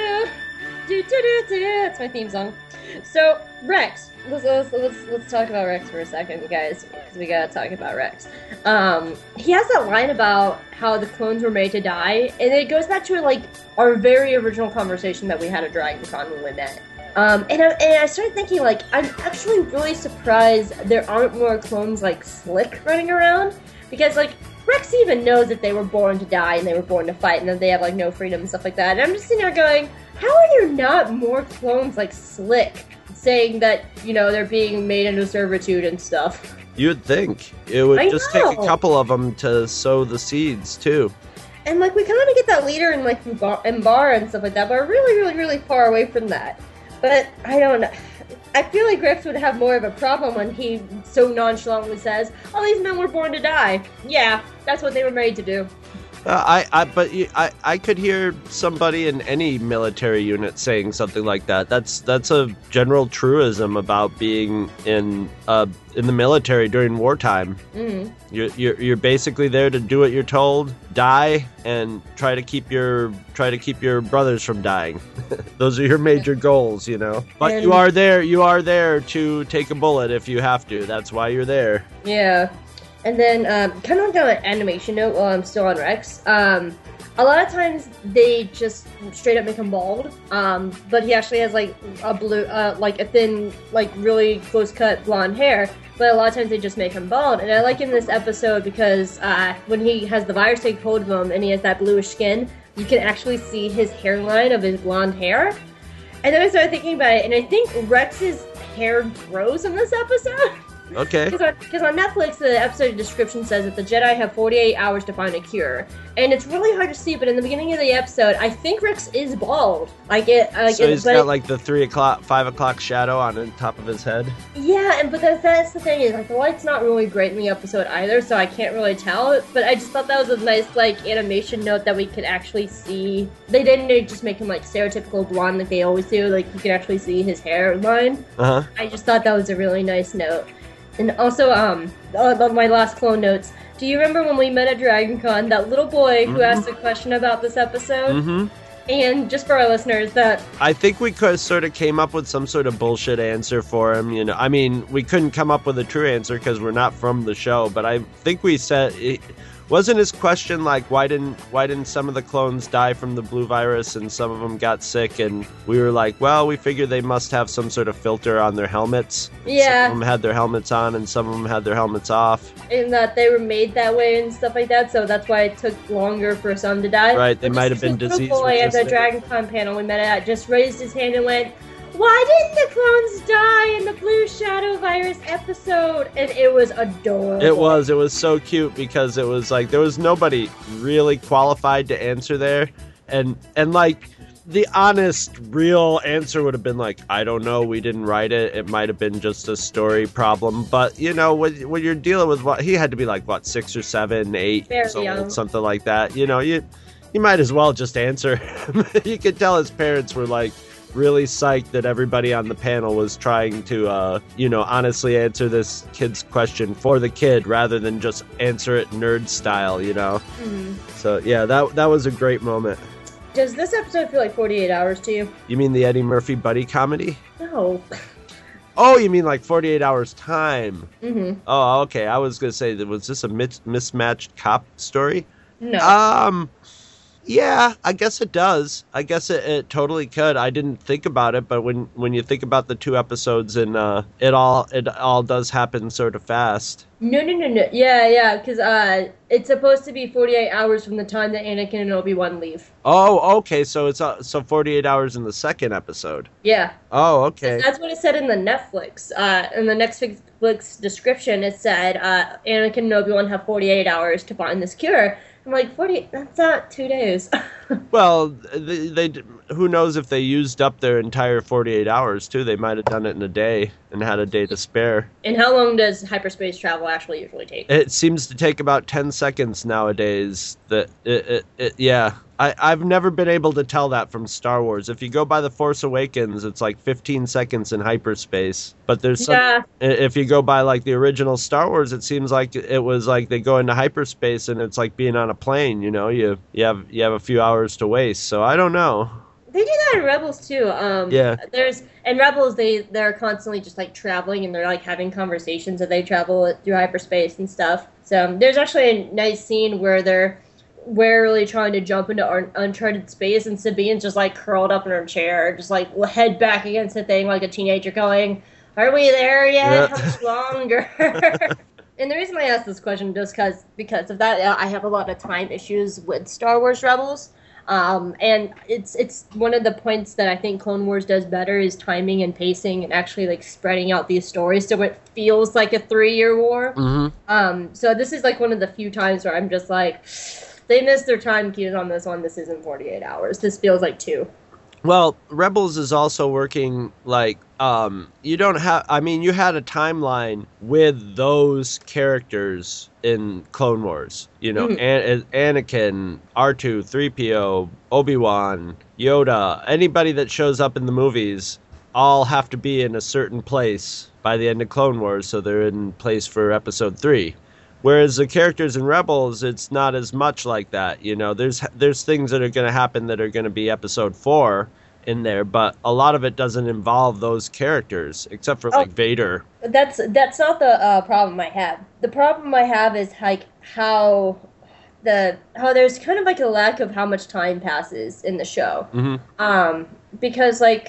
That's my theme song. So Rex, let's talk about Rex for a second, guys, because we gotta talk about Rex. He has that line about how the clones were made to die, and it goes back to our very original conversation that we had at DragonCon when we met. And I started thinking, I'm actually really surprised there aren't more clones like Slick running around, because Rex even knows that they were born to die and they were born to fight and that they have, like, no freedom and stuff like that. And I'm just sitting there going, how are there not more clones like Slick saying that, they're being made into servitude and stuff? You would think. It would just take a couple of them to sow the seeds, too. And, like, we kind of get that later in, like, Mbar and stuff like that, but we're really, really, really far away from that. But I don't know. I feel like Rex would have more of a problem when he so nonchalantly says, "Oh, these men were born to die." Yeah, that's what they were made to do. I could hear somebody in any military unit saying something like that. That's a general truism about being in the military during wartime. Mm-hmm. You're basically there to do what you're told, die, and try to keep your brothers from dying. Those are your major goals, But and you are there to take a bullet if you have to. That's why you're there. Yeah. And then, kind of on an animation note while I'm still on Rex, a lot of times they just straight up make him bald, but he actually has, like, a blue, like, a thin, like, really close-cut blonde hair, but a lot of times they just make him bald. And I like in this episode because when he has the virus take hold of him and he has that bluish skin, you can actually see his hairline of his blonde hair. And then I started thinking about it, and I think Rex's hair grows in this episode. Okay. Because on Netflix, the episode description says that the Jedi have 48 hours to find a cure, and it's really hard to see. But in the beginning of the episode, I think Rex is bald. So he's got like the 5 o'clock shadow on the top of his head. Yeah, but that's the thing is, like, the light's not really great in the episode either, so I can't really tell. But I just thought that was a nice, like, animation note that we could actually see. They didn't just make him like stereotypical blonde like they always do. Like, you can actually see his hairline. I just thought that was a really nice note. And also, my last clone notes. Do you remember when we met at Dragon Con, that little boy who asked a question about this episode? Mm-hmm. And just for our listeners, I think we sort of came up with some sort of bullshit answer for him, I mean, we couldn't come up with a true answer because we're not from the show, but I think we said... Wasn't his question like, why didn't some of the clones die from the blue virus and some of them got sick? And we were like, well, we figured they must have some sort of filter on their helmets. Yeah. Some of them had their helmets on and some of them had their helmets off. And that they were made that way and stuff like that, so that's why it took longer for some to die. Right, they might have been disease resistant. At the Dragon Con panel we met at just raised his hand and went, "Why didn't the clones die in the Blue Shadow Virus episode?" And it was adorable. It was so cute because it was like there was nobody really qualified to answer there. And like the honest, real answer would have been like, I don't know, we didn't write it. It might have been just a story problem. But, when you're dealing with he had to be like, 6 or 7, 8, something like that. You might as well just answer. You could tell his parents were like, really psyched that everybody on the panel was trying to, honestly answer this kid's question for the kid rather than just answer it nerd style, Mm-hmm. So, yeah, that was a great moment. Does this episode feel like 48 hours to you? You mean the Eddie Murphy buddy comedy? No. Oh, you mean like 48 hours time? Mm-hmm. Oh, okay. I was going to say, was this a mismatched cop story? No. Yeah, I guess it does. I guess it totally could. I didn't think about it, but when you think about the 2 episodes and it all does happen sort of fast. No. Yeah, because it's supposed to be 48 hours from the time that Anakin and Obi-Wan leave. Oh, okay. So it's 48 hours in the second episode. Yeah. Oh, okay. That's what it said in the Netflix. In the Netflix description, it said Anakin and Obi-Wan have 48 hours to find this cure. I'm like, 40, that's not 2 days. Well, they who knows if they used up their entire 48 hours, too. They might have done it in a day and had a day to spare. And how long does hyperspace travel actually usually take? It seems to take about 10 seconds nowadays. Yeah. I've never been able to tell that from Star Wars. If you go by The Force Awakens, it's like 15 seconds in hyperspace. But there's some... Yeah. If you go by like the original Star Wars, it seems like it was like they go into hyperspace and it's like being on a plane, You have a few hours to waste. So I don't know. They do that in Rebels too. Yeah. In Rebels they're constantly just like traveling and they're like having conversations as they travel through hyperspace and stuff. So there's actually a nice scene where they're warily trying to jump into uncharted space, and Sabine's just like curled up in her chair, just like head back against the thing like a teenager going, "Are we there yet? How much longer?" And the reason I asked this question just because of that, I have a lot of time issues with Star Wars Rebels. And it's one of the points that I think Clone Wars does better is timing and pacing and actually like spreading out these stories so it feels like a 3-year war. Mm-hmm. So this is like one of the few times where I'm just like, they missed their time cues on this one. This isn't 48 hours. This feels like 2. Well, Rebels is also working like you don't have. I mean, you had a timeline with those characters in Clone Wars. You know, Anakin, R2, 3PO, Obi-Wan, Yoda. Anybody that shows up in the movies all have to be in a certain place by the end of Clone Wars, so they're in place for Episode 3. Whereas the characters in Rebels, it's not as much like that. You know, there's things that are going to happen that are going to be Episode 4 in there, but a lot of it doesn't involve those characters, except for like Vader. That's not the problem I have. The problem I have is like how there's kind of like a lack of how much time passes in the show. Because like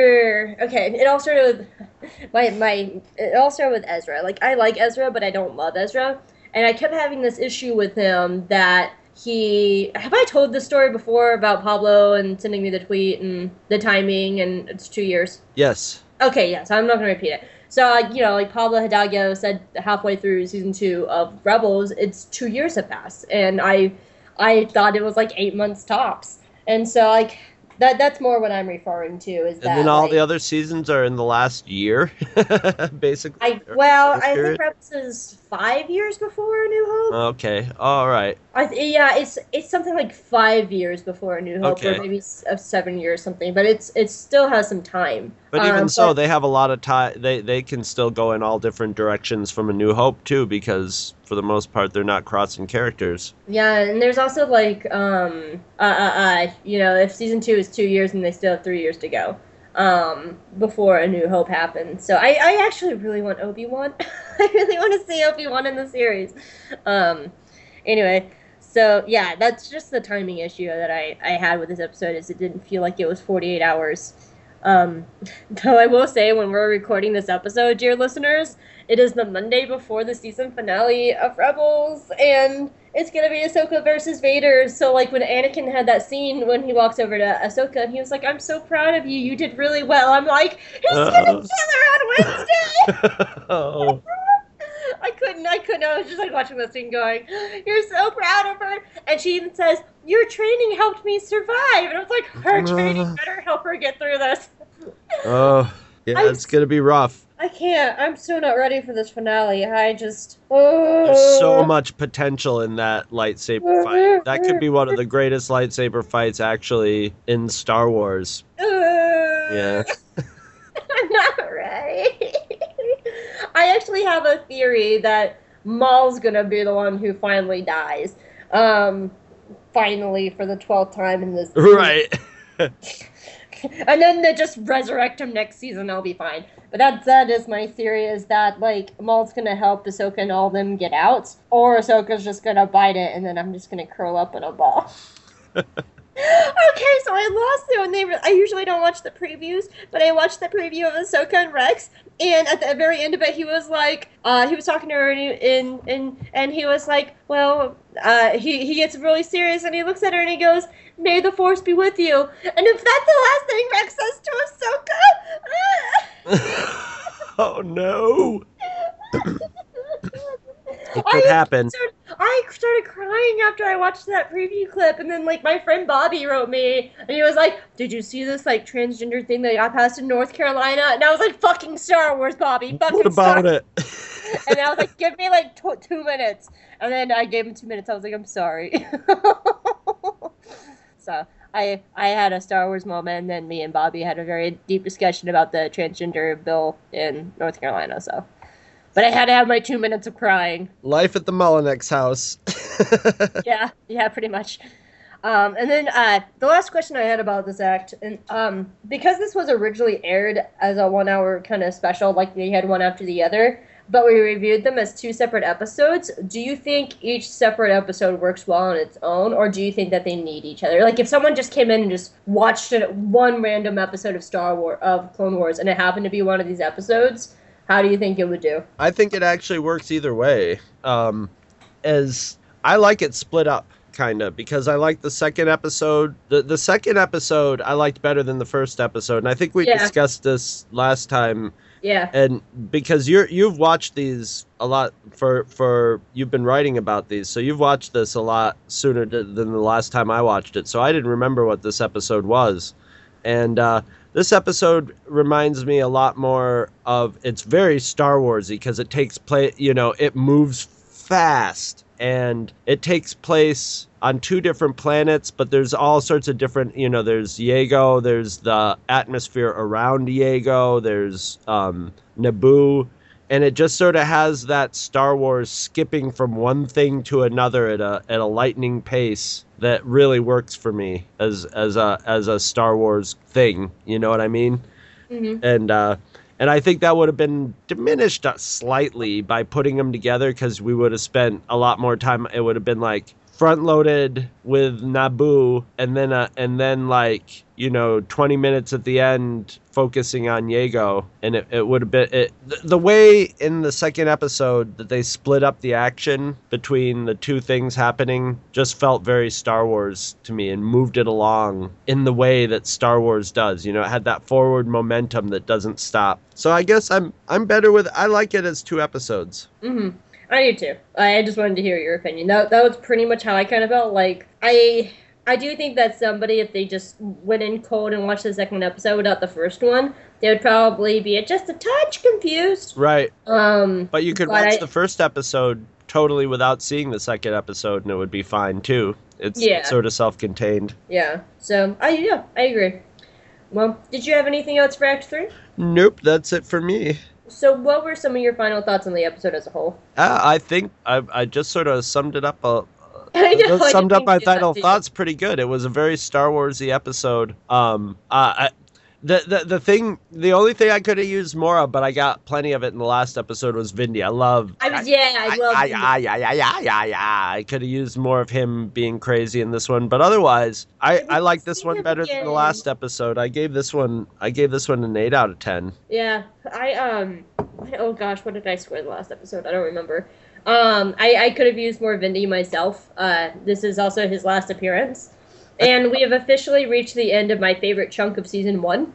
it all started with it all started with Ezra. Like I like Ezra, but I don't love Ezra. And I kept having this issue with him that have I told this story before about Pablo and sending me the tweet and the timing and it's 2 years? Yes. Okay, yeah, so I'm not going to repeat it. So, like Pablo Hidalgo said halfway through season 2 of Rebels, it's 2 years have passed. And I thought it was like 8 months tops. And so, like, that's more what I'm referring to is that. And then all the other seasons are in the last year, basically. I think Rebels is 5 years before A New Hope. Okay, all right. It's something like 5 years before A New Hope, or maybe 7 years something. But it still has some time. But even so, they have a lot of time. They can still go in all different directions from A New Hope too, because for the most part they're not crossing characters. Yeah, and there's also like if season 2 is 2 years and they still have 3 years to go before A New Hope happens. So I actually really want Obi-Wan. I really want to see Obi-Wan in the series. Anyway, so yeah, that's just the timing issue that I had with this episode is it didn't feel like it was 48 hours. Though I will say when we're recording this episode, dear listeners, it is the Monday before the season finale of Rebels, and it's going to be Ahsoka versus Vader. So, like, when Anakin had that scene when he walks over to Ahsoka, and he was like, I'm so proud of you. You did really well. I'm like, he's going to kill her on Wednesday. Oh. I couldn't. I was just, like, watching this scene going, you're so proud of her. And she even says, your training helped me survive. And I was like, her training better help her get through this. Oh, yeah, it's going to be rough. I can't. I'm still not ready for this finale. There's so much potential in that lightsaber fight. That could be one of the greatest lightsaber fights actually in Star Wars. Yeah. I'm not ready. I actually have a theory that Maul's gonna be the one who finally dies. Finally, for the 12th time in this. Right. And then they just resurrect him next season, I'll be fine. But that is my theory, is that, like, Maul's gonna help Ahsoka and all them get out, or Ahsoka's just gonna bite it, and then I'm just gonna curl up in a ball. Okay, so I lost it when I usually don't watch the previews, but I watched the preview of Ahsoka and Rex, and at the very end of it, he was like, he was talking to her, and he was like, well, he gets really serious, and he looks at her, and he goes, may the Force be with you. And if that's the last thing Rex says to Ahsoka... Oh, no. It could happen. I started crying after I watched that preview clip, and then, like, my friend Bobby wrote me, and he was like, did you see this, like, transgender thing that got passed in North Carolina? And I was like, fucking Star Wars, Bobby. Fucking what about it? And I was like, give me, like, 2 minutes. And then I gave him 2 minutes. I was like, I'm sorry. So I had a Star Wars moment, and then me and Bobby had a very deep discussion about the transgender bill in North Carolina, so... But I had to have my 2 minutes of crying. Life at the Mullinex house. Yeah, pretty much. And then the last question I had about this act, and because this was originally aired as a 1 hour kind of special, like they had one after the other, but we reviewed them as 2 separate episodes, do you think each separate episode works well on its own, or do you think that they need each other? Like if someone just came in and just watched one random episode of Clone Wars, and it happened to be one of these episodes, how do you think it would do? I think it actually works either way. As I like it split up, kind of, because I like the second episode. The second episode I liked better than the first episode, and I think we discussed this last time. Yeah. And because you've watched these a lot for you've been writing about these, so you've watched this a lot sooner than the last time I watched it. So I didn't remember what this episode was, and this episode reminds me a lot more of. It's very Star Warsy because it takes place. It moves fast, and it takes place on 2 different planets, but there's all sorts of different, there's Yago, there's the atmosphere around Yago, there's Naboo, and it just sort of has that Star Wars skipping from one thing to another at a lightning pace that really works for me as a Star Wars thing. You know what I mean? Mm-hmm. And I think that would have been diminished slightly by putting them together, because we would have spent a lot more time. It would have been like front-loaded with Naboo, and then 20 minutes at the end focusing on Yago, and it would have been the way in the second episode that they split up the action between the 2 things happening just felt very Star Wars to me and moved it along in the way that Star Wars does. It had that forward momentum that doesn't stop. So I guess I'm better with. I like it as 2 episodes. Mm-hmm. I do too. I just wanted to hear your opinion. That was pretty much how I kind of felt. Like, I do think that somebody, if they just went in cold and watched the second episode without the first one, they would probably be just a touch confused. Right. But you could watch the first episode totally without seeing the second episode, and it would be fine too. It's sort of self-contained. Yeah. So, I agree. Well, did you have anything else for Act 3? Nope, that's it for me. So what were some of your final thoughts on the episode as a whole? I think I just sort of summed it up. Summed up my final thoughts pretty good. It was a very Star Warsy episode. The only thing I could have used more of, but I got plenty of it in the last episode, was Vindy. I love Vindy. I could have used more of him being crazy in this one, but otherwise, I like this one better than the last episode. I gave this one an 8 out of 10. Yeah, oh gosh, what did I score the last episode? I don't remember. I could have used more Vindy myself. This is also his last appearance. And we have officially reached the end of my favorite chunk of Season 1.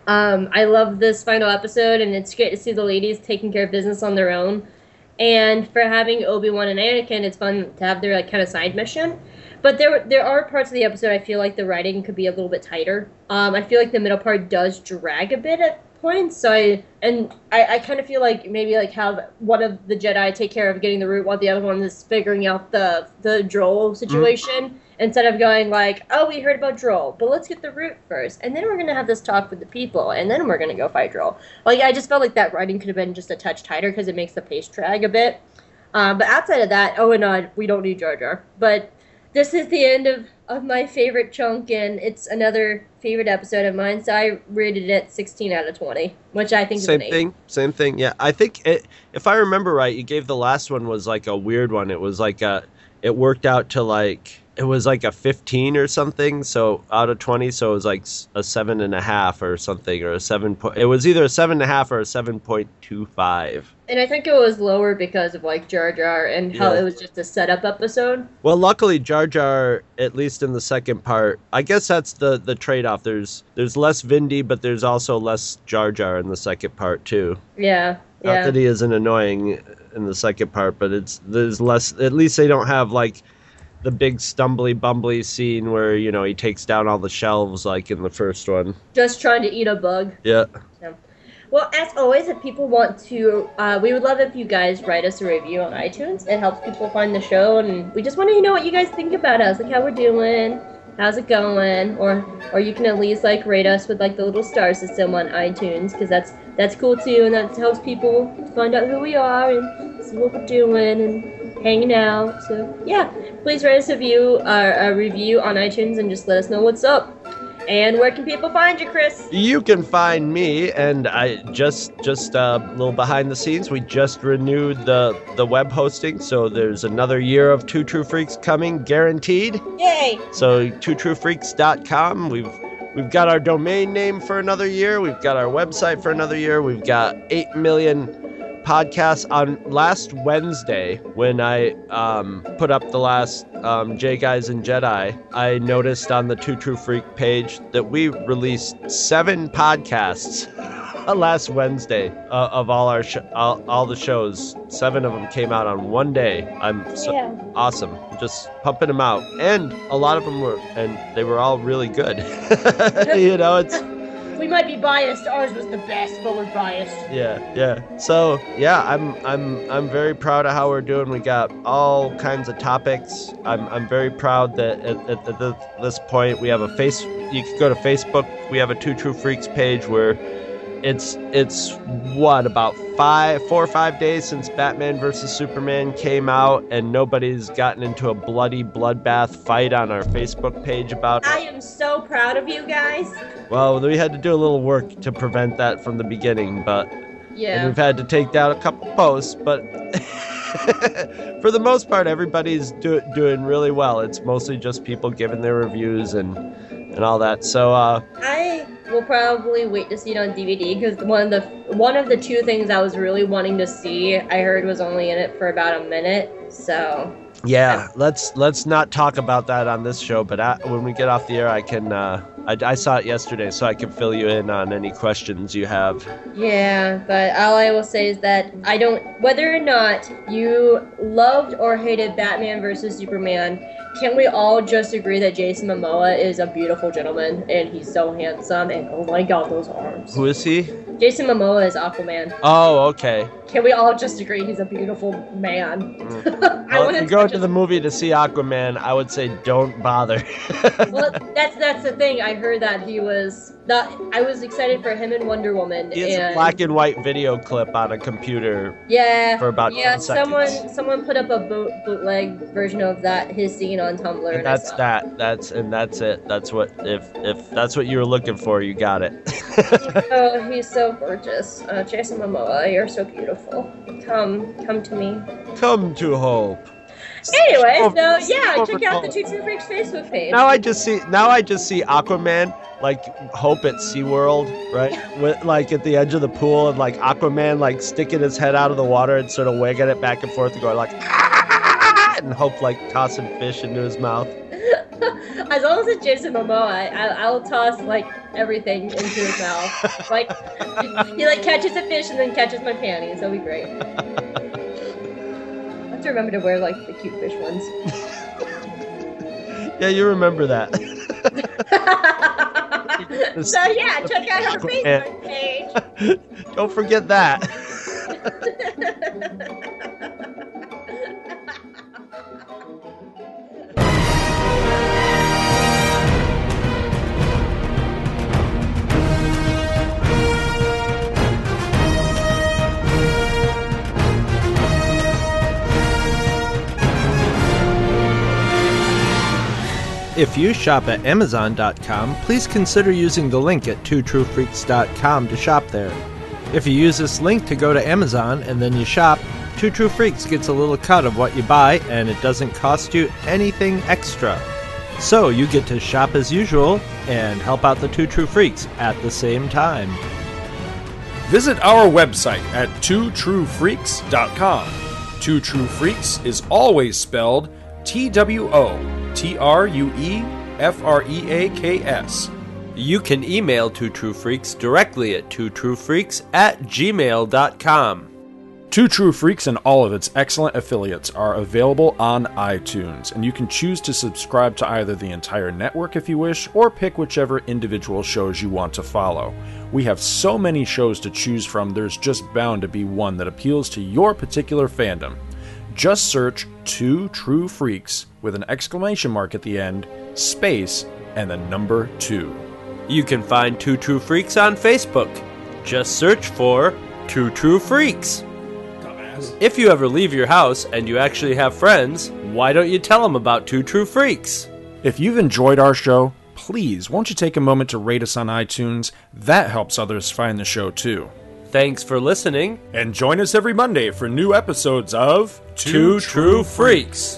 I love this final episode, and it's great to see the ladies taking care of business on their own. And for having Obi-Wan and Anakin, it's fun to have their kind of side mission. But there are parts of the episode I feel like the writing could be a little bit tighter. I feel like the middle part does drag a bit at points. So I kind of feel like maybe have one of the Jedi take care of getting the root while the other one is figuring out the Droll situation. Mm-hmm. Instead of going oh, we heard about Droll, but let's get the root first, and then we're going to have this talk with the people, and then we're going to go fight Droll. I just felt like that writing could have been just a touch tighter because it makes the pace drag a bit. But outside of that, we don't need Jar Jar. But this is the end of my favorite chunk, and it's another favorite episode of mine, so I rated it 16 out of 20, which I think is an 8. Same thing, yeah. I think, if I remember right, you gave the last one was a weird one. It was it worked out to it was a 15 or something, so out of 20, so it was a 7.5 or something, or a 7. It was either a 7.5 or a 7.25. And I think it was lower because of Jar Jar and how it was just a setup episode. Well, luckily Jar Jar, at least in the second part, I guess that's the trade-off. There's less Vindy, but there's also less Jar Jar in the second part too. Yeah. Not that he isn't annoying in the second part, but there's less. At least they don't have the big stumbly bumbly scene where he takes down all the shelves in the first one. Just trying to eat a bug. Yeah. Well, as always, if people want to, we would love if you guys write us a review on iTunes. It helps people find the show, and we just want to know what you guys think about us, how we're doing, how's it going, or you can at least rate us with the little star system on iTunes, because that's cool too, and that helps people find out who we are and see what we're doing and hanging out. So yeah, please write us a review on iTunes and just let us know what's up. And where can people find you, Chris? You can find me, and I just a little behind the scenes. We just renewed the web hosting, so there's another year of Two True Freaks coming, guaranteed. Yay! So twotruefreaks.com. We've got our domain name for another year. We've got our website for another year. We've got 8 million podcasts on last Wednesday when I put up the last J Guys and Jedi. I noticed on the Two True Freak page that we released 7 podcasts last Wednesday of all our all the shows. 7 of them came out on one day. I'm so awesome, just pumping them out, and a lot of them they were all really good. You know, it's. We might be biased. Ours was the best, but we're biased. Yeah. So yeah, I'm very proud of how we're doing. We got all kinds of topics. I'm very proud that at this point we have a You can go to Facebook. We have a Two True Freaks page where it's what, about 4 or 5 days since Batman vs Superman came out, and nobody's gotten into a bloody bloodbath fight on our Facebook page about it. I am so proud of you guys. Well, we had to do a little work to prevent that from the beginning, but and we've had to take down a couple posts, but for the most part, everybody's doing really well. It's mostly just people giving their reviews and all that. So I will probably wait to see it on DVD, because one of the 2 things I was really wanting to see, I heard was only in it for about a minute. So yeah, let's not talk about that on this show. But when we get off the air, I can. I saw it yesterday, so I can fill you in on any questions you have. Yeah, but all I will say is that whether or not you loved or hated Batman vs Superman, can we all just agree that Jason Momoa is a beautiful gentleman, and he's so handsome, and oh my god, those arms. Who is he? Jason Momoa is Aquaman. Oh, okay. Can we all just agree he's a beautiful man? Well, if you go to the movie to see Aquaman, I would say don't bother. Well, that's the thing. I heard that he was. I was excited for him and Wonder Woman. He has a black and white video clip on a computer. Yeah. For about 10 seconds. Someone put up a bootleg version of his scene on Tumblr. And that's it. That's what if that's what you were looking for, you got it. Oh, he's so gorgeous. Jason Momoa, you're so beautiful. Come to me. Come to Hope. Anyway, so yeah, check out the Two True Freaks Facebook page. Now I just see Aquaman like Hope at SeaWorld, right? With, like at the edge of the pool, and like Aquaman like sticking his head out of the water and sort of wagging it back and forth and going like ah! And Hope like tossing fish into his mouth. As long as it's Jason Momoa, I'll toss like everything into his mouth. Like he like catches a fish and then catches my panties. That'll be great. I have to remember to wear like the cute fish ones. Yeah, you remember that. So yeah, check out our Facebook page. Don't forget that. If you shop at Amazon.com, please consider using the link at twotruefreaks.com to shop there. If you use this link to go to Amazon and then you shop, Two True Freaks gets a little cut of what you buy, and it doesn't cost you anything extra. So you get to shop as usual and help out the Two True Freaks at the same time. Visit our website at twotruefreaks.com. Two True Freaks is always spelled TWOTRUEFREAKS. You can email Two True Freaks directly at twotruefreaks@gmail.com. Two True Freaks and all of its excellent affiliates are available on iTunes, and you can choose to subscribe to either the entire network if you wish, or pick whichever individual shows you want to follow. We have so many shows to choose from, there's just bound to be one that appeals to your particular fandom. Just search Two True Freaks with an exclamation mark at the end, space, and the number 2. You can find Two True Freaks on Facebook. Just search for Two True Freaks. Dumbass. If you ever leave your house and you actually have friends, why don't you tell them about Two True Freaks? If you've enjoyed our show, please won't you take a moment to rate us on iTunes? That helps others find the show too. Thanks for listening. And join us every Monday for new episodes of Two True Freaks.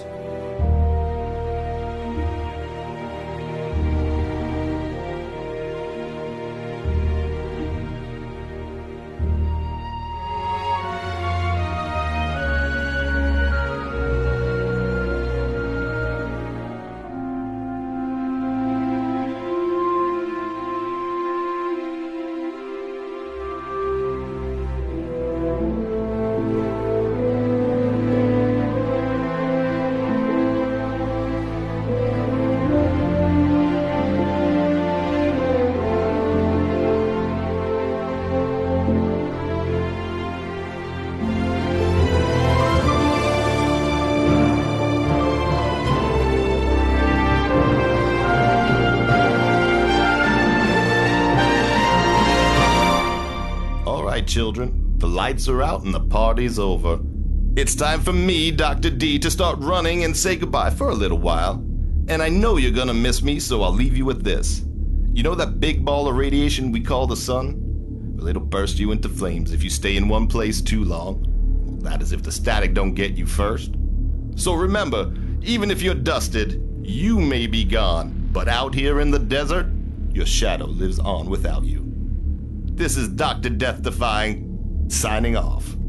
right, children. The lights are out and the party's over. It's time for me, Dr. D, to start running and say goodbye for a little while. And I know you're gonna miss me, so I'll leave you with this. You know that big ball of radiation we call the sun? Well, it'll burst you into flames if you stay in one place too long. That is if the static don't get you first. So remember, even if you're dusted, you may be gone, but out here in the desert, your shadow lives on without you. This is Dr. Death Defying, signing off.